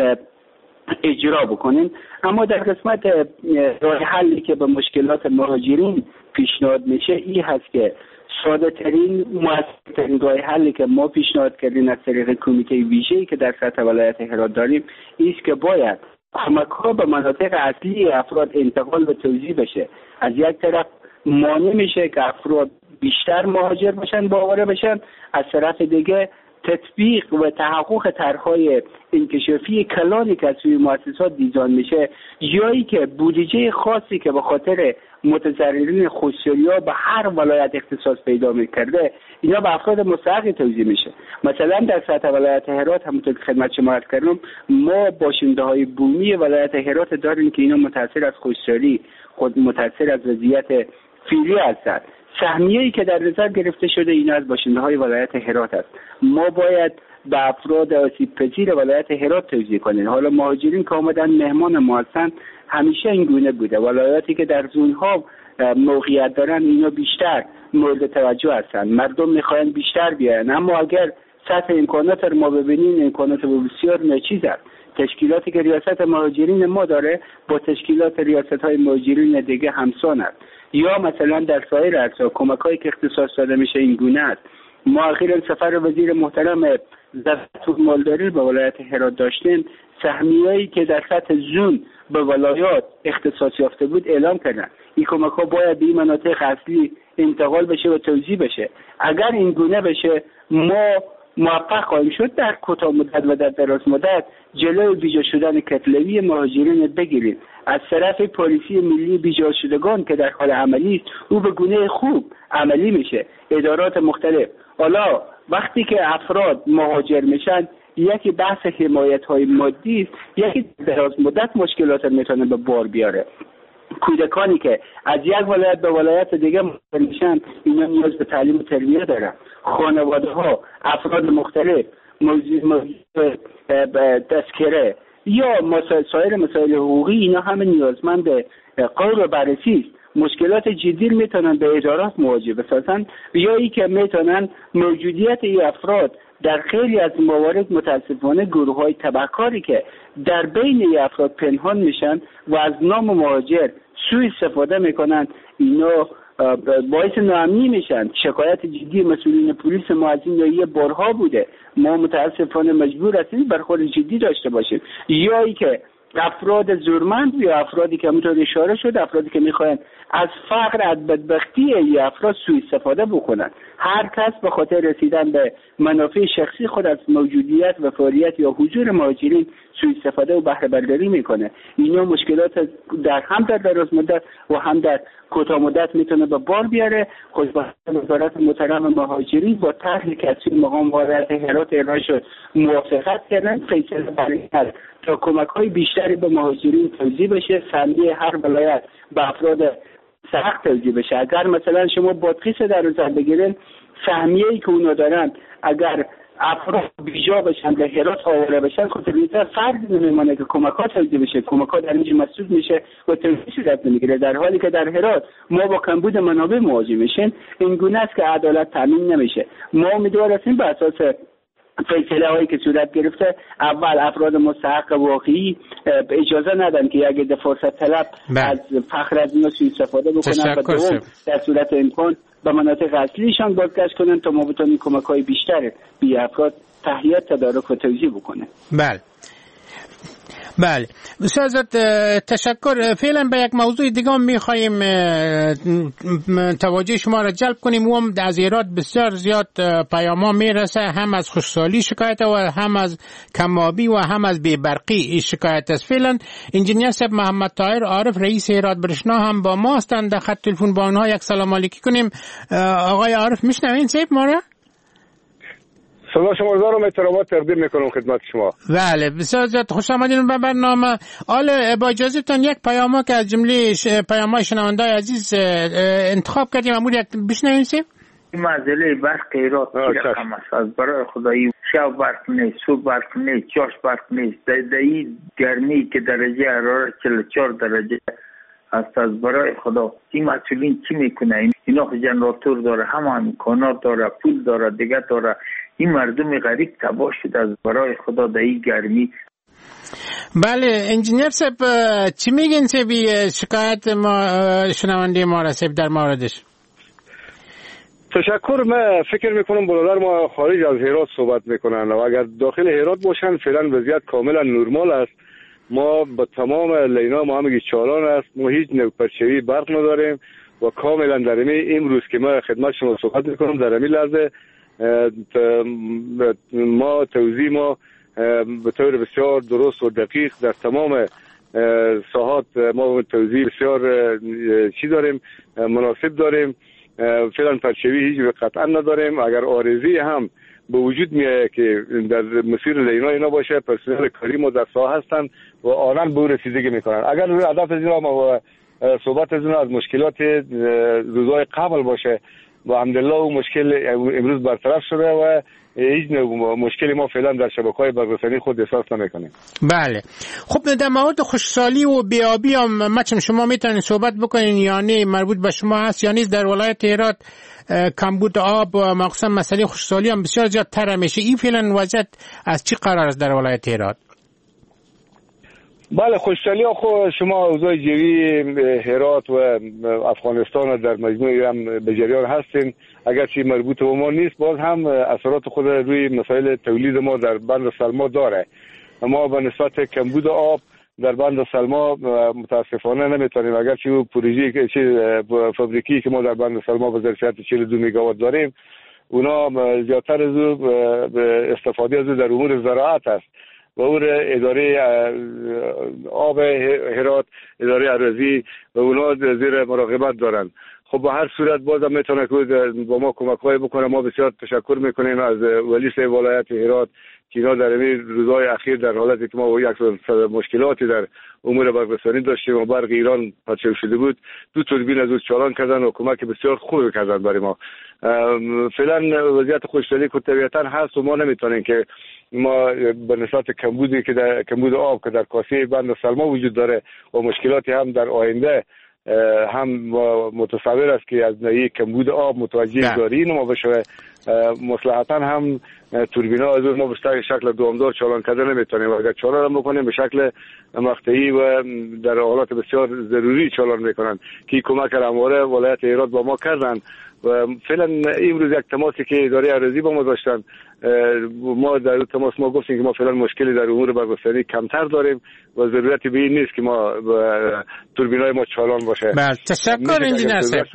اجرا بکنیم. اما در قسمت راه حلی که به مشکلات مهاجرین پیشنهاد میشه این هست که ساده ترین مؤثرترین راه حلی که ما پیشنهاد کردیم از طریق کمیته ویژه‌ای که در سطح ولایت هرات داریم است که باید کمک‌ها به مناطق اصلی افراد انتقال و توزیع بشه. از یک طرف مانع میشه که افراد بیشتر مهاجر بشن، باوره بشن، از طرف دیگه تطبیق و تحقق طرح‌های انکشافی کلانی که از سوی مؤسسات دیزاین میشه، جایی که بودجه خاصی که به خاطر متضررین خشکسالی‌ها به هر ولایت اختصاص پیدا می‌کرده، اینا به افراد مستحق توزیع میشه. مثلا در سطح ولایت هرات همونطور که خدمت شما عرض کردم، ما باشنده‌های بومی ولایت هرات داریم که اینا متأثر از خشکسالی، خود متأثر از وضعیت فعلی هستند. سهمیه‌ای که در نظر گرفته شده اینا از باشنده‌های ولایت هرات است. ما باید به افراد آسیب پذیر ولایت هرات توزیع کنیم. حالا مهاجرین که آمدن مهمان ما هستند همیشه این گونه بوده. ولایاتی که در زون‌ها موقعیت دارن اینا بیشتر مورد توجه هستند. مردم می‌خواهند بیشتر بیاین، اما اگر سطح امکانات رو ما ببینیم، امکانات بسیار ناچیز است. تشکیلاتی که ریاست مهاجرین ما داره با تشکیلات ریاست‌های مهاجرین دیگه همسان است. یا مثلا در سایر عرصه‌ها کمک‌هایی که اختصاص داده میشه این گونه است. ما اخیراً سفر وزیر محترم زفت مالداری به ولایت هرات داشتیم، سهمیه‌ای که در سطح زون به ولایات اختصاص یافته بود اعلام کردن. این کمک‌ها باید به این مناطق اصلی انتقال بشه و توزیع بشه. اگر این گونه بشه ما موفق خواهیم شد در کوتاه مدت و در دراز مدت جلوی بیجا شدن کتلوی مهاجرین بگیریم. از طرف پلیسی ملی بیجا شدگان که در حال عملی است، او به گونه خوب عملی میشه. ادارات مختلف حالا وقتی که افراد مهاجر میشن، یکی بحث حمایت‌های مادی است، یکی دراز مدت مشکلات میتونه به بار بیاره. کودکانی که از یک ولایت به ولایت دیگه مهاجر میشن اینا نیاز به تعلیم و تربیت دارن. خانواده‌ها، افراد مختلف موضوع تذکره یا سایر مسائل حقوقی اینا همه نیازمند غور و بررسی است. مشکلات جدی میتونن به ادارات مواجه بسازن یا ای که میتونن موجودیت این افراد در خیلی از موارد متاسفانه گروه‌های تبهکاری که در بین این افراد پنهان میشن و از نام مهاجر سوء استفاده میکنن، اینا باعث ناامنی میشن. شکایت جدی مسئولین پلیس ما از این نوعیه بارها بوده. ما متاسفانه مجبور هستیم برخورد جدی داشته باشیم. یا ای که افراد زورمند یا افرادی که همونطور اشاره شد، افرادی که میخواین از فقر، از بدبختی یا افراد سوء استفاده بکنن. هر کس به خاطر رسیدن به منافع شخصی خود از موجودیت و فعالیت یا حضور مهاجرین سوء استفاده و بهره برداری میکنه. اینا مشکلات هم در دراز مدت و هم در کوتاه مدت میتونه به بار بیاره. خوشبختانه وزارت محترم مهاجرین با طرحی که از سوی مقام ولایت هرات ارائه شد موافقت کردن، فیصله بر این است تا کمک‌های بیشتری به مهاجرین توزیع بشه، سهمیه هر ولایت به افراد سخت توزیع بشه. اگر مثلا شما بادغیس در نظر بگیرین، سهمیه‌ای که اونا دارن اگر افراد بیجا بشن به هرات آوره بشن، خب طبیعتا فرض نمیمونه که کمک‌ها توزیع بشه، کمک‌ها در اینجا مسدود میشه و توزیع صورت نمیگیره. در حالی که در هرات ما با کمبود منابع مواجه میشیم، این گونه است که عدالت تامین نمیشه. ما امیدوار هستیم به اساس فیصله هایی که صورت گرفته اول افراد مستحق واقعی اجازه ندن که اگه فرصت طلب از فخر از اینا سوء استفاده بکنن و دوم در صورت امکان به مناطق اصلیشان بازگشت کنن تا ما بتونیم کمک های بیشتر به افراد تهیه، تدارک و توزیع بکنه. بله. بله استاد تشکر. فعلا به یک موضوع دیگه میخوایم توجه شما را جلب کنیم. و هم از ایراد بسیار زیاد پیاما میرسه، هم از خشکسالی شکایت و هم از کمابی و هم از بی‌برقی شکایت است. فعلا انجینیر صاحب محمد طاهر عارف رئیس هرات برشنا هم با ما هستند در خط تلفن. با آنها یک سلام علیکی کنیم. آقای عارف میشنوین صاحب ما را؟ سلام شما دارم، احترامات تقدیم میکنم خدمت شما. بله بسیار زیاد خوش آمدین به برنامه. حالا با اجازهتون یک پیامو که از جمله پیام‌های شنونده‌های عزیز انتخاب کردیم امور یک بشنویم. مسئله برق ایراد رقم است. از برای خدایی شب برق نیست، صبح برق نیست، چاش برق نیست. در این گرمی که درجه حرارت 44 درجه است، از برای خدا این مسئولین چی میکنه؟ اینا جنراتور داره، همه امکانات داره، پول داره، دیگه داره. این مردم غریب تباه شده از برای خدا در این گرمی. بله انجینیر صاحب چی میگین سبی شکایت ما شنونده ما رسید در موردش؟ تشکر. من فکر میکنم برادر ما خارج از هرات صحبت میکنن و اگر داخل هرات باشن فعلا وضعیت کاملا نرمال است. ما با تمام لینا ما همگی چالان است، ما هیچ نوپرچوی برق نداریم و کاملا در امروز که ما خدمت شما صحبت میکنم در این لحظه ما توزیع ما به طور بسیار درست و دقیق در تمام ساحات ما توزیع بسیار چی داریم، مناسب داریم. فعلا پرچوی هیچ قطعا نداریم. اگر آرزی هم به وجود میاد که در مسیر لینا اینا باشه، پرسنل کاری ما در ساحه هستن و آنان به او رسیدگی میکنن. اگر هدف از اینا و صحبت از اینا از مشکلات روزهای قبل باشه و الحمدلله اون مشکل امروز برطرف شده و هیچ مشکلی ما فعلا در شبکه‌های برق‌رسانی خود احساس نمی‌کنیم. بله خب در مورد خشکسالی و بیابی هم مچم شما میتونید صحبت بکنین، یعنی مربوط به شما هست یا نیست؟ در ولایت هرات کمبود آب و مخصوصا مسئله خشکسالی هم بسیار زیاد تر میشه. این فعلا وضعیت از چی قرار است در ولایت هرات؟ بله خشکسالی خود شما اوضاع جوی هرات و افغانستان در مجموعه هم به جریان هستین. اگرچه مربوط به ما نیست باز هم اثرات خود روی مسائل تولید ما در بند سلما داره. ما به نسبت کمبود آب در بند سلما متاسفانه نمیتونیم، اگرچه او پروژه فابریکی که ما در بند سلما به ظرفیت 42 میگاوات داریم اونا زیادتر از استفاده از در امور زراعت است و او اداره آب هرات، اداره اراضی و اونا زیر مراقبت دارن. خب به هر صورت بازم میتونه که با ما کمک‌های بکنه. ما بسیار تشکر میکنیم از ولی صاحب ولایت هرات که اینا در این روزهای اخیر در حالتی که ما یک مشکلاتی در امور برق‌رسانی داشتیم و برق ایران پرچم شده بود، 2 توربین از او چالان کردن و کمک بسیار خوبی کردن برای ما. فعلا وضعیت خشکسالی که طبیعتا هست و ما نمیتونیم که ما به نسبت کمبودی که در کمبود آب که در کاسه بند سلما وجود داره و مشکلاتی هم در آینده هم متصور است که از ناحیه کمبود آب متوجه داریم ما بشه مصلحتا هم توربینا از ما به شکل دوامدار چالان کرده نمیتونیم. اگر چالان هم بکنیم به شکل مقطعی و در حالات بسیار ضروری چالان میکنن که کمک همواره ولایت هرات با ما کردن و فعلا امروز یک تماسی که اداره اراضی با ما داشتن ما در تماس ما گفتیم که ما فعلا مشکلی در امور برق‌رسانی کمتر داریم و ضرورتی به این نیست که ما توربینای ما چالان باشه. بله تشکر انجینیر صاحب.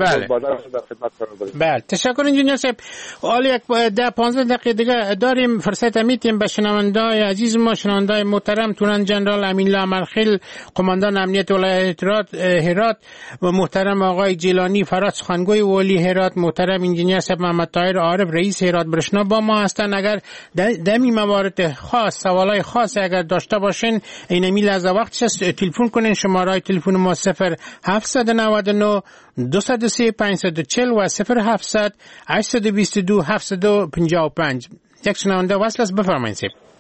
بله تشکر انجینیر صاحب. حالا یک 10-15 دقیقه دیگه داریم فرصت میتیم به شنونده‌های عزیز ما، شنونده‌های محترم تورن جنرال امین‌الله مرخیل قماندان امنیت ولایت هرات و محترم آقای جیلانی فرات سخنگوی والی هرات، محترم انجینیر صاحب محمد طاهر عارف رئیس هرات برشنا با ما هستند. اگر دمی موارد خاص سوالای خاص اگر داشته باشین اینمی لحظه وقتش است تلفن کنین. شماره تلفن ما 0799 203 540 و 0700 822 755. یک شنونده وصل است، بفرمایید.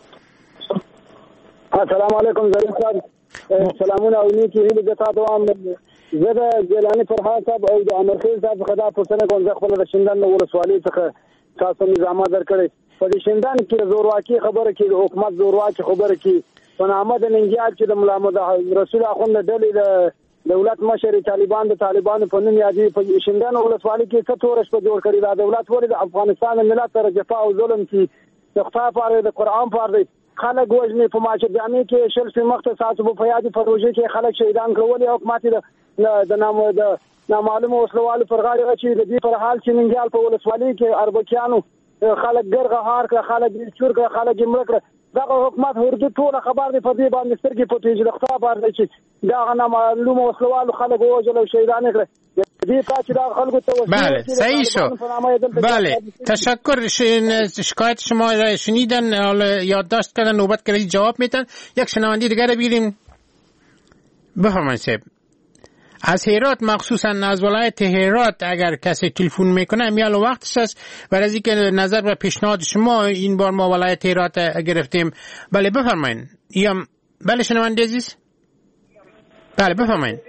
السلام علیکم ظریف صاحب. سلامونه اونی که هیله گتا دوام زده جیلانی فرحات صاحب او د امرخیل صاحب خدا پرسنه کوم زه خپل رشندان ورسوالۍ څخه تاسو نظامات درکړي په دې شندان کې زورواکي خبره کې د حکومت زورواکي خبره کې په نامه د ننګیال چې د مولا محمد رسول اخوند ډلې د دولت مشر طالبان د طالبانو په نوم یادې په شندان ولسوالۍ کې څه تورش په جوړ کړی دا دولت ولې د افغانستان ملت سره جفا او ظلم کې د خطا پاره د قران پاره خلک وژني په ماچ جامع کې شل سي مخته تاسو په یادي پروژې کې خلک شهیدان کړول او حکومت د نامعلومه وسلوالو پر غاړه چې د دې پر حال چې ننګال په ولسوالۍ کې اربکیانو خلک ګرغه هار کړ خلک چور کړ خلک مړ کړ دا حکومت ورته ټول خبر دی په دې باندې سترګې پټې د خطاب باندې چې دا نامعلومه وسلوالو خلک وژل او شهیدان کړ دې پاتې دا خلکو ته بله صحیح شد. بله تشکر. شکایت شما را شنیدن، یادداشت کردن، نوبت کردید جواب میدن. یک شنونده دیگر رو بگیریم. بفرمایید صاحب. از هرات مخصوصا از ولایت هرات اگر کسی تلفن میکنه میال وقتش است برای از اینکه نظر و پیشنهاد شما این بار ما ولایت هرات گرفتیم. بله بفرمایید. یا بله شنونده عزیز. بله بفرمایید.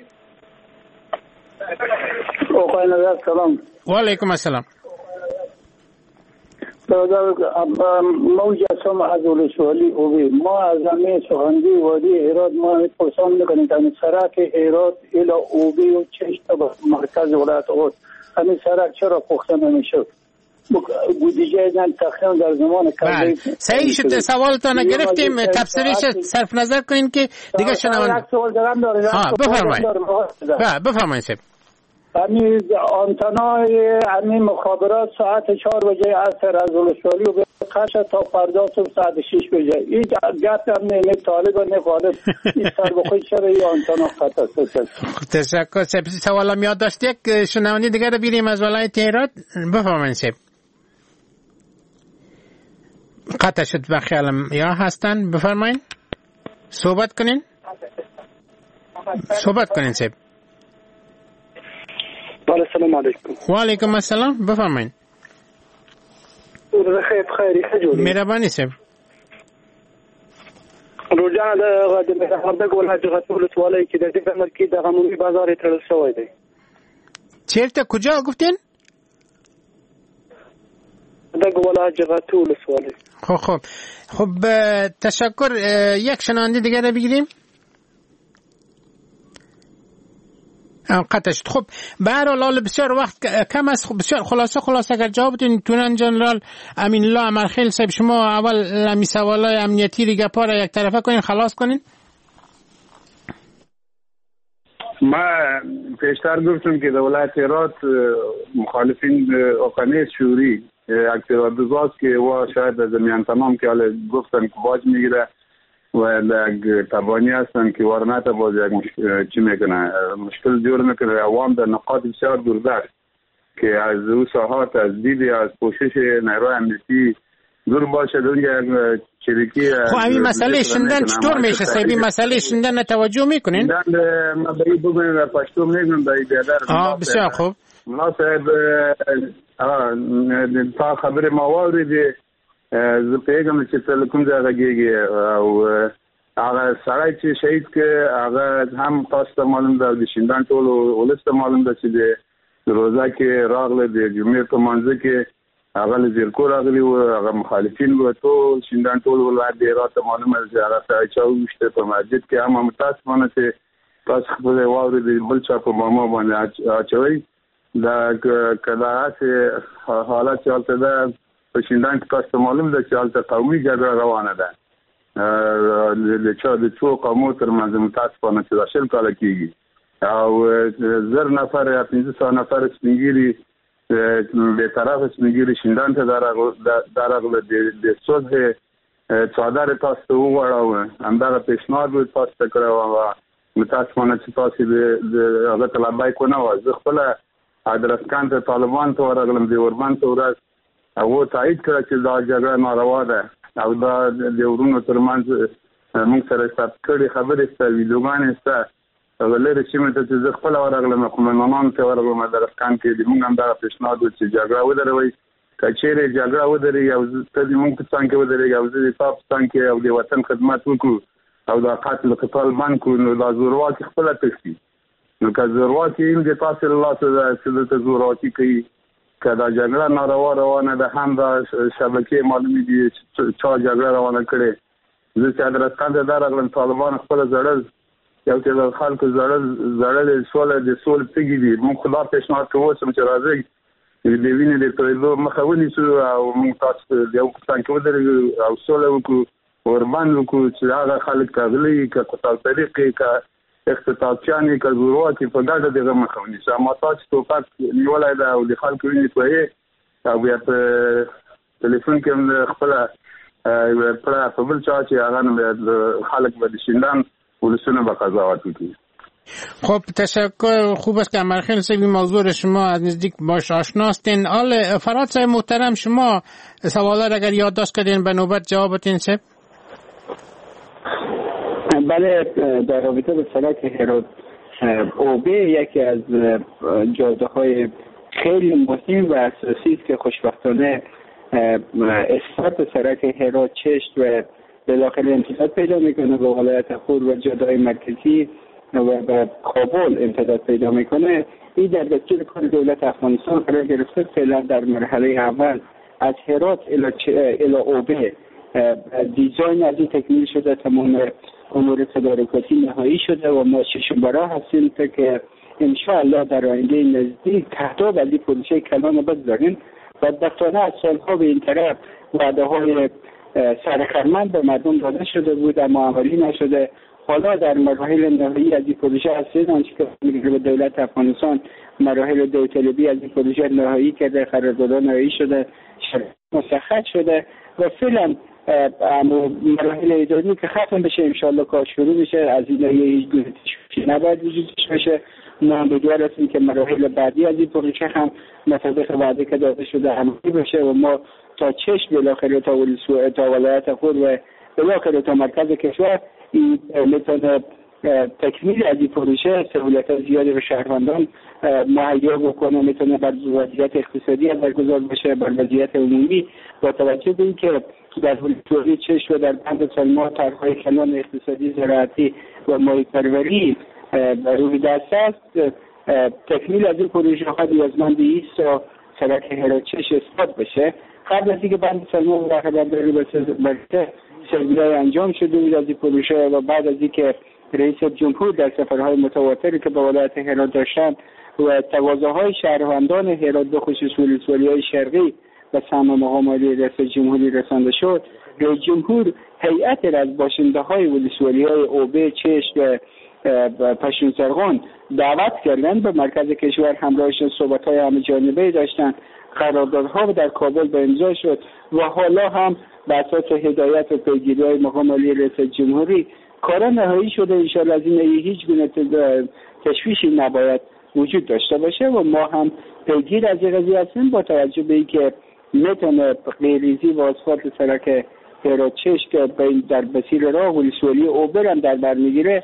آقای نظر سلام. و علیکم السلام. موج اسم از ولسوالی اوبی ما از همه سخنگوی وادی هرات ما پرسان میکنیم که همین سرک هرات الى اوبی و چشت به مرکز ولایت خود همین سرک چرا پخته نمیشه؟ بودجه دن تقسیم در زمان بله صحیح شد. سوالتان گرفتیم، تفسیرش صرف نظر کنین که دیگه شنوند. بفرمایید. بفرمایید صاحب. همین آنتنای همین مخابرات ساعت 4 بجه عصر از ولسوالی و به قشه تا فردا صبح ساعت 6 بجه این گفت هم نه طالب و نه خالب این سر بخوی چرا این آنتنا خطا است. تشکر. سوالم یاد داشت. یک شنونده دیگر رو بیریم از ولایت هرات. بفرمایید صاحب. قطع شد و خیالم یا هستن. بفرمایید صحبت کنین. صاحب. السلام علیکم. و علیکم السلام. بفرمایید. خیری خجولی. مهربانی صاحب. روزانه د مهربانه ولایت ولسوالی کې د دې مرکز د غمونی بازار تړل شوی دی. چیرته کجا گفتین؟ د ولایت ولسوالی. خب تشکر. یک شنونده دیگر رو بگیریم. قطع شد. خب به هر حال بسیار وقت کم است. خب بسیار خلاصه اگر جواب بدین تونن جنرال امین الله امرخیل صاحب شما اول امی سوالای امنیتی دیگه پاره یک طرفه کنین خلاص کنین. ما پیشتر گفتم که در ولایت هرات مخالفین اقانه شوری اکتیوادوزاست که و شاید از میان تمام که حالا گفتن که باج میگیره و یک تبانی هستن که وارنات باز یک چی میکنه مشکل جور میکنه. عوام در نقاط بسیار دوردست که از او ساحات از دیدی از پوشش نیروی امنیتی دور باشه اونجا چریکی. خب این مسئله شندن چطور میشه صاحب؟ این مسئله شندن توجه میکنین؟ ما به این بگویم پشتو میگم به این بیادر. بسیار خوب. ملا صاحب تا خبر ما واردی زه پیغام چې تلکم ځای غږیږي او هغه سړی چې شهید کې هغه هم تاسو ته معلوم ده د شیندان ټول ولست معلوم ده چې د روزه کې راغله د جمعې په منځ کې هغه له زیرکو راغلی و هغه مخالفین و ټول شیندان ټول ولایت د هرات معلومه ده هغه ته چاوشته په مسجد کې هم متاسفانه چې تاسو خپل واورې بل چا په ماما باندې اچوي دا کله چې حالت چلته ده په شیندان کې تاسو معلوم ده چې حالت قومي جګړه روانه ده د څو قومو ترمنځ متاسفانه چې داشل کال کېږي او زر نفر یا 1500 نفر سپینګیري به طرف سپینګیري شیندان ته درغله د صلح څادر تاسو ته وغواړو همدغه پیشنهاد و تاسو ته کړو متاسفانه چې تاسو د هغه طلبای کو نه و زه خپل ادرسکان ته طالبان ته ورغلم د ورمان ته ورس او تایید کړ چې دا جګړه ناروا ده او دا د ورونو ترمنځ موږ سره ثبت کړي خبرې ستاسو ویډیوګانې ستاسو ولر چې مته چې خپل ورغلم قومندانان ته ورغلم درسکان کې موږ هم دا پیشنهاد چې جګړه ودروي کچېره جګړه ودري او ته موږ په څنګه ودري او د تاسو څنګه او د وطن خدمت وکړو او دا قاتل قتال بند کو نو دا زورواکي خپل تختی نو که زورواکي هم د تاسو الله سره د زورواکي کوي کدا جګړه ناروا روانه ده هم دا شبکې معلومي دي چې جګړه روانه کړي زه چې درسکان ته درغلم طالبان خپل زړل یو چې خلکو زړل سول پیږي دي موږ خلا پیشنهاد کوو چې راځي د وینې د تویدو مخاوني سو او موږ تاسو یو څنګه ودرې او سول وکړو وربان کو چې هغه خلک تغلی که قطع طریقې که اختطافچانې که زورواکي په ګډه دغه مخه ونیسي. اما تاسو ټوپک نیولی ده او د خلکو وینې تویې او بیا په تلیفون کې هم خپله پړه په بل چا چې هغه نه خلک به د شیندان ولسونه به قضاوت وکړي. خب تشکر. خوب است که امرخیل صاحب موضوع شما از نزدیک باش آشناستین. فرهاد صاحب محترم، شما سوالات اگر یادداشت کردین به نوبت جواب بدین صاحب. بله، در رابطه به سرک هرات اوبه یکی از جاده های خیلی مهم و اساسی است که خوشبختانه اصلاحات سرک هرات چشت و بالاخره امتداد پیدا میکنه به ولایت خود و جاده های مرکزی و به کابل امتداد پیدا میکنه. این در دستور کار دولت افغانستان قرار گرفته. فعلا در مرحله اول از هرات الی اوبه دیزاین از این تکمیل شده، تمام امور تدارکاتی نهایی شده و ما ششم برا هستیم که انشاءالله در آینده نزدیک تحتاب از این پروژه کلان بگذاریم. بدبختانه از سالها به این طرف وعده های سرخرمند به مردم داده شده بود اما عملی نشده. حالا در مراحل نهایی از این پروژه هستید، آنچه که به دولت افغانستان مراحل داوطلبی از این پروژه نهایی کرده، قراردادها نهایی شده، مسخر شده و فعلا مراحل اداری که ختم بشه انشاءالله کار شروع میشه. از این هیچ گونه تشویشی نباید وجود باشه. ما هم بدوار هستیم که مراحل بعدی از این پروژه هم مطابق وعده که داده شده عملی بشه و ما تا چشم بالاخره تا ولایت خود و بالاخره تا مرکز کشور این میتونه تکمیل از این پروژه سهولت زیادی به شهروندان مهیا بکنه، میتونه بر وضعیت اقتصادی برگزار بشه، بر وضعیت عمومی. با توجه به اینکه در ولایت چشم و در بند سالما طرح‌های کلان اقتصادی، زراعتی و ماهی‌پروری روی دست است، تکمیل از این پروژه ها نیازمند است تا سرک هرات چشم اثبات بشه. قبل از اینکه بند سالما و خبرداری به سروی‌های انجام شده بود از این پروژه و بعد از اینکه رئیس جمهور در سفرهای متواتری که به ولایت هرات داشتن و تقاضاهای شهروندان هرات به خصوص ولسوالی‌های شرقی و سهم مقام عالی رئیس جمهوری رسانده شد، رئیس جمهور هیئت از باشنده‌های ولسوالی‌های اوبه، چشت و پشتونزرغان دعوت کردند به مرکز کشور. همراهشون صحبت‌های همه‌جانبه داشتن، قراردادها در کابل به امضا شد و حالا هم به اساس هدایت و پیگیری‌های مقام عالی رئیس جمهوری کارا نهایی شده. انشاءالله از این هیچ گونه تشویشی نباید وجود داشته باشه و ما هم پیگیر از این قضیه هستیم با توجه به اینکه میتونه غیرریزی و اسفالت سرک هرات چشم که در مسیر راه ولسوالی اوبر هم در بر میگیره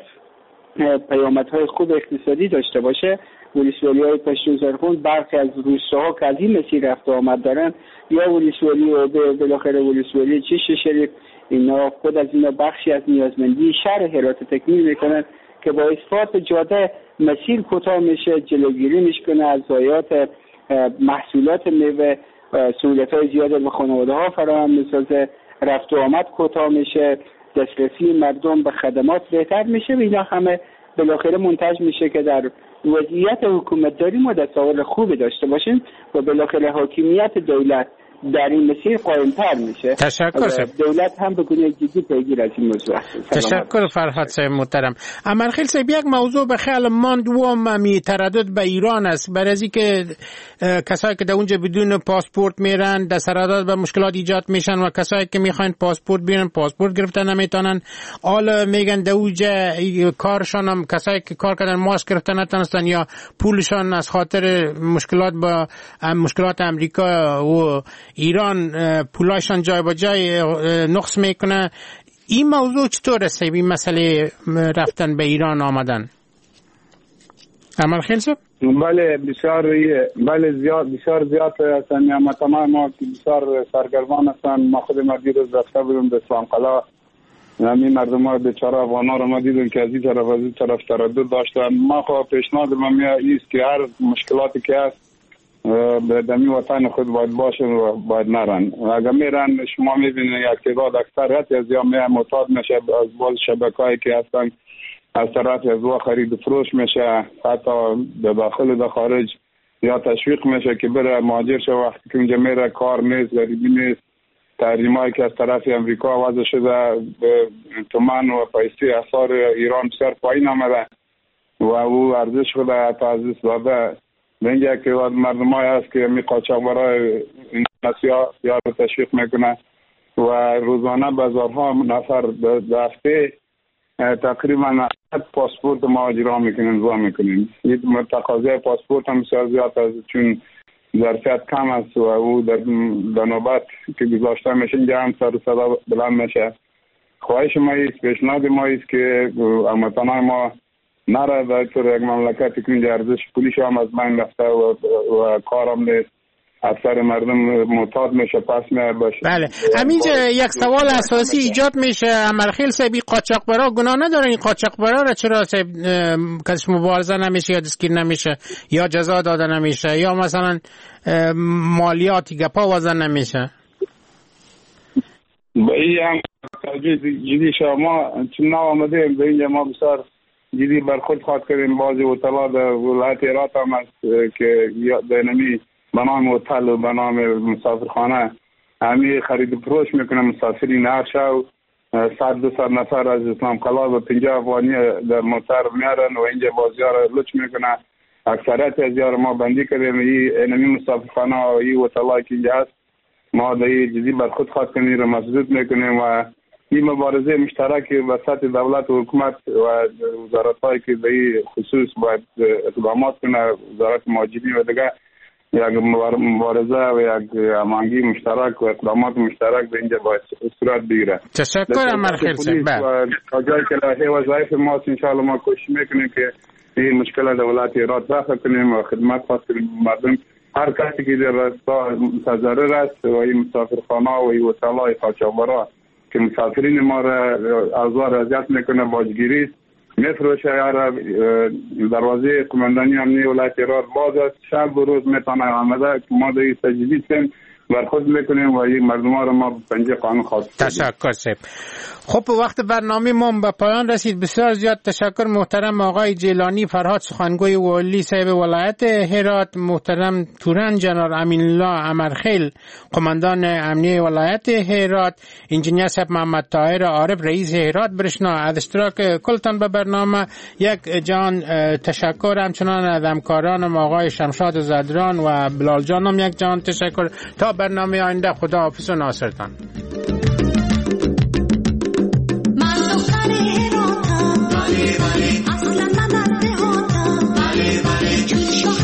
پیامدهای خوب اقتصادی داشته باشه. ولسوالی‌های پشتونزرغان برخی از روستاها که از این مسیر رفت و آمد دارن یا ولسوالی اوبر بالاخره ولسوالی چشم شریف، اینا خود از اینا بخشی از نیازمندی شهر هرات تکمیل میکنن که با اصلاحات جاده مسیر کوتاه میشه، جلوگیری میکنه از ضایعات محصولات میوه، سهولت‌های زیاد به خانواده‌ها فراهم میسازه، رفت و آمد کوتاه میشه، دسترسی مردم به خدمات بهتر میشه و اینا همه بالاخره منتج میشه که در وضعیت حکومتداری ما تصاور خوبی داشته باشیم و بالاخره حاکمیت دولت در این مسیر قائم‌تر میشه. تشکر. دولت هم بکنه جدی پیگیر از این موضوع. تشکر فرهاد صاحب محترم. امرخیل صاحب، یک موضوع به خیال ماند و می تردد به ایران است. برای اینکه کسایی که در اونجا بدون پاسپورت میرن در سرادات به مشکلات ایجاد میشن و کسایی که میخواین پاسپورت بیارن پاسپورت گرفتن نمیتونن. حالا میگن در اونجا کارشان هم کسایی که کار کردن ماسک گرفتن نتونستن یا پولشان از خاطر مشکلات امریکا و ایران پولاشان جای با جای نقص میکنه. این موضوع چطور است؟ این مسئله رفتن به ایران آمدن امرخیل صاحب؟ بله بسیار زیاد هستن. اما تمام ما که بسیار سرگرمان هستن. ما خود ما دیروز رفته بودیم به اسلام قلعه، همین مردم ها بیچاره افغانا رو ما دیدیم که از این طرف از این طرف تردد داشتن. ما خب پیشنهاد من است که هر مشکلاتی که هست به دمی وطن خود باید باشن و باید نرن. اگر میرن شما میبینید یک تعداد اکثریت از یا معتاد میشه از باز شبکه‌ای که هستن، از طرف از وا خرید و فروش میشه، حتی در داخل و در خارج یا تشویق میشه که بره مهاجر شه. وقتی که اونجا میره کار نیست، غریبی نیست، تحریمایی که از طرف امریکا وضع شده به تومان و پیسه اثار ایران بسیار پایین آمده و او ارزش خود تا از دست داده. اینجا که مردمایی هست که می قاچاقبرای نسیا یا رو تشویق میکنه و روزانه بازارها نفر در هفته تقریبا پاسپورت مهاجران میکنیم امضا میکنیم. این تقاضای پاسپورت هم بسیار زیاد است چون ظرفیت کم است و او در نوبت که گذاشته میشه اینجا هم سر و صدا بلند میشه. خواهش ما است، پیشنهاد ما است که هموطنان ما نره در طور یک مملکتی که اینجا ارزش پولیش هم از بین رفته و کارم نیست، اکثر مردم معتاد میشه پس باشه. بله همینجا یک سوال اساسی ایجاد میشه. امرخیل صاحب قاچاقبرا گناه ندارن؟ این قاچاقبرا را چرا صاحب کسش مبارزه نمیشه یا دستگیر نمیشه یا جزا داده نمیشه یا مثلا مالیاتی گپا وزن نمیشه؟ با این هم جدی شما چون نو آمده به اینجا ما بسیار جدی برخورد خواهد کردیم. بعضی اطلاع در ولایت هرات هم است که دینمی به نام هتل و به نام مسافرخانه همی خرید فروش میکنه مسافرین هر شب 100-200 نفر از اسلام قلعه و 50 افغانی در موتر میارن و اینجا بازیار لچ میکنه. اکثریت از یار ما بندی کردیم اینمی مسافرخانه و این هتلایی که اینجا هست ما در جدی برخورد خواهد کنیم رو مسدود میکنیم و این مبارزه مشترک وسط دولت و حکومت و وزارت هایی که در این خصوص باید اقدامات کنه، وزارت مهاجرین و دیگه یک مبارزه و یک هماهنگی مشترک و اقدامات مشترک به اینجا باید صورت بگیره. تشکر امرخیل صاحب. تا جایی که لایحه وظایف ما ان شاء الله ما کوشش میکنیم که این مشکل دولت هرات رفع کنیم و خدمت کنیم مردم. هر کسی که در راستا متضرر است و این مسافرخانه و این هتل‌های قاچاقبرا که مسافرین ما را آزار اذیت میکنه باجگیری میفروشه یا دروازه قماندانی امنیه ولایت هرات باز است، شب و روز میتونه آمده که ما در این تجدید کنیم برخورد میکنیم و این مردم ها را ما پنجه قانون خواست. تشکر صاحب. خب وقت برنامه ما به پایان رسید. بسیار زیاد تشکر محترم آقای جیلانی فرهاد سخنگوی والی صاحب ولایت هرات، محترم تورن جنرال امین الله امرخیل قماندان امنیه ولایت هرات، انجینیر صاحب محمد طاهر عارف رئیس هرات برشنا از اشتراک کلتان به برنامه. یک جان تشکر همچنان از همکارانم آقای شمشاد زدران و بلال جانم یک جان تشکر. تا برنامه آینده خدا حافظ و ناصرتان. اصلا من در دهاتم، جون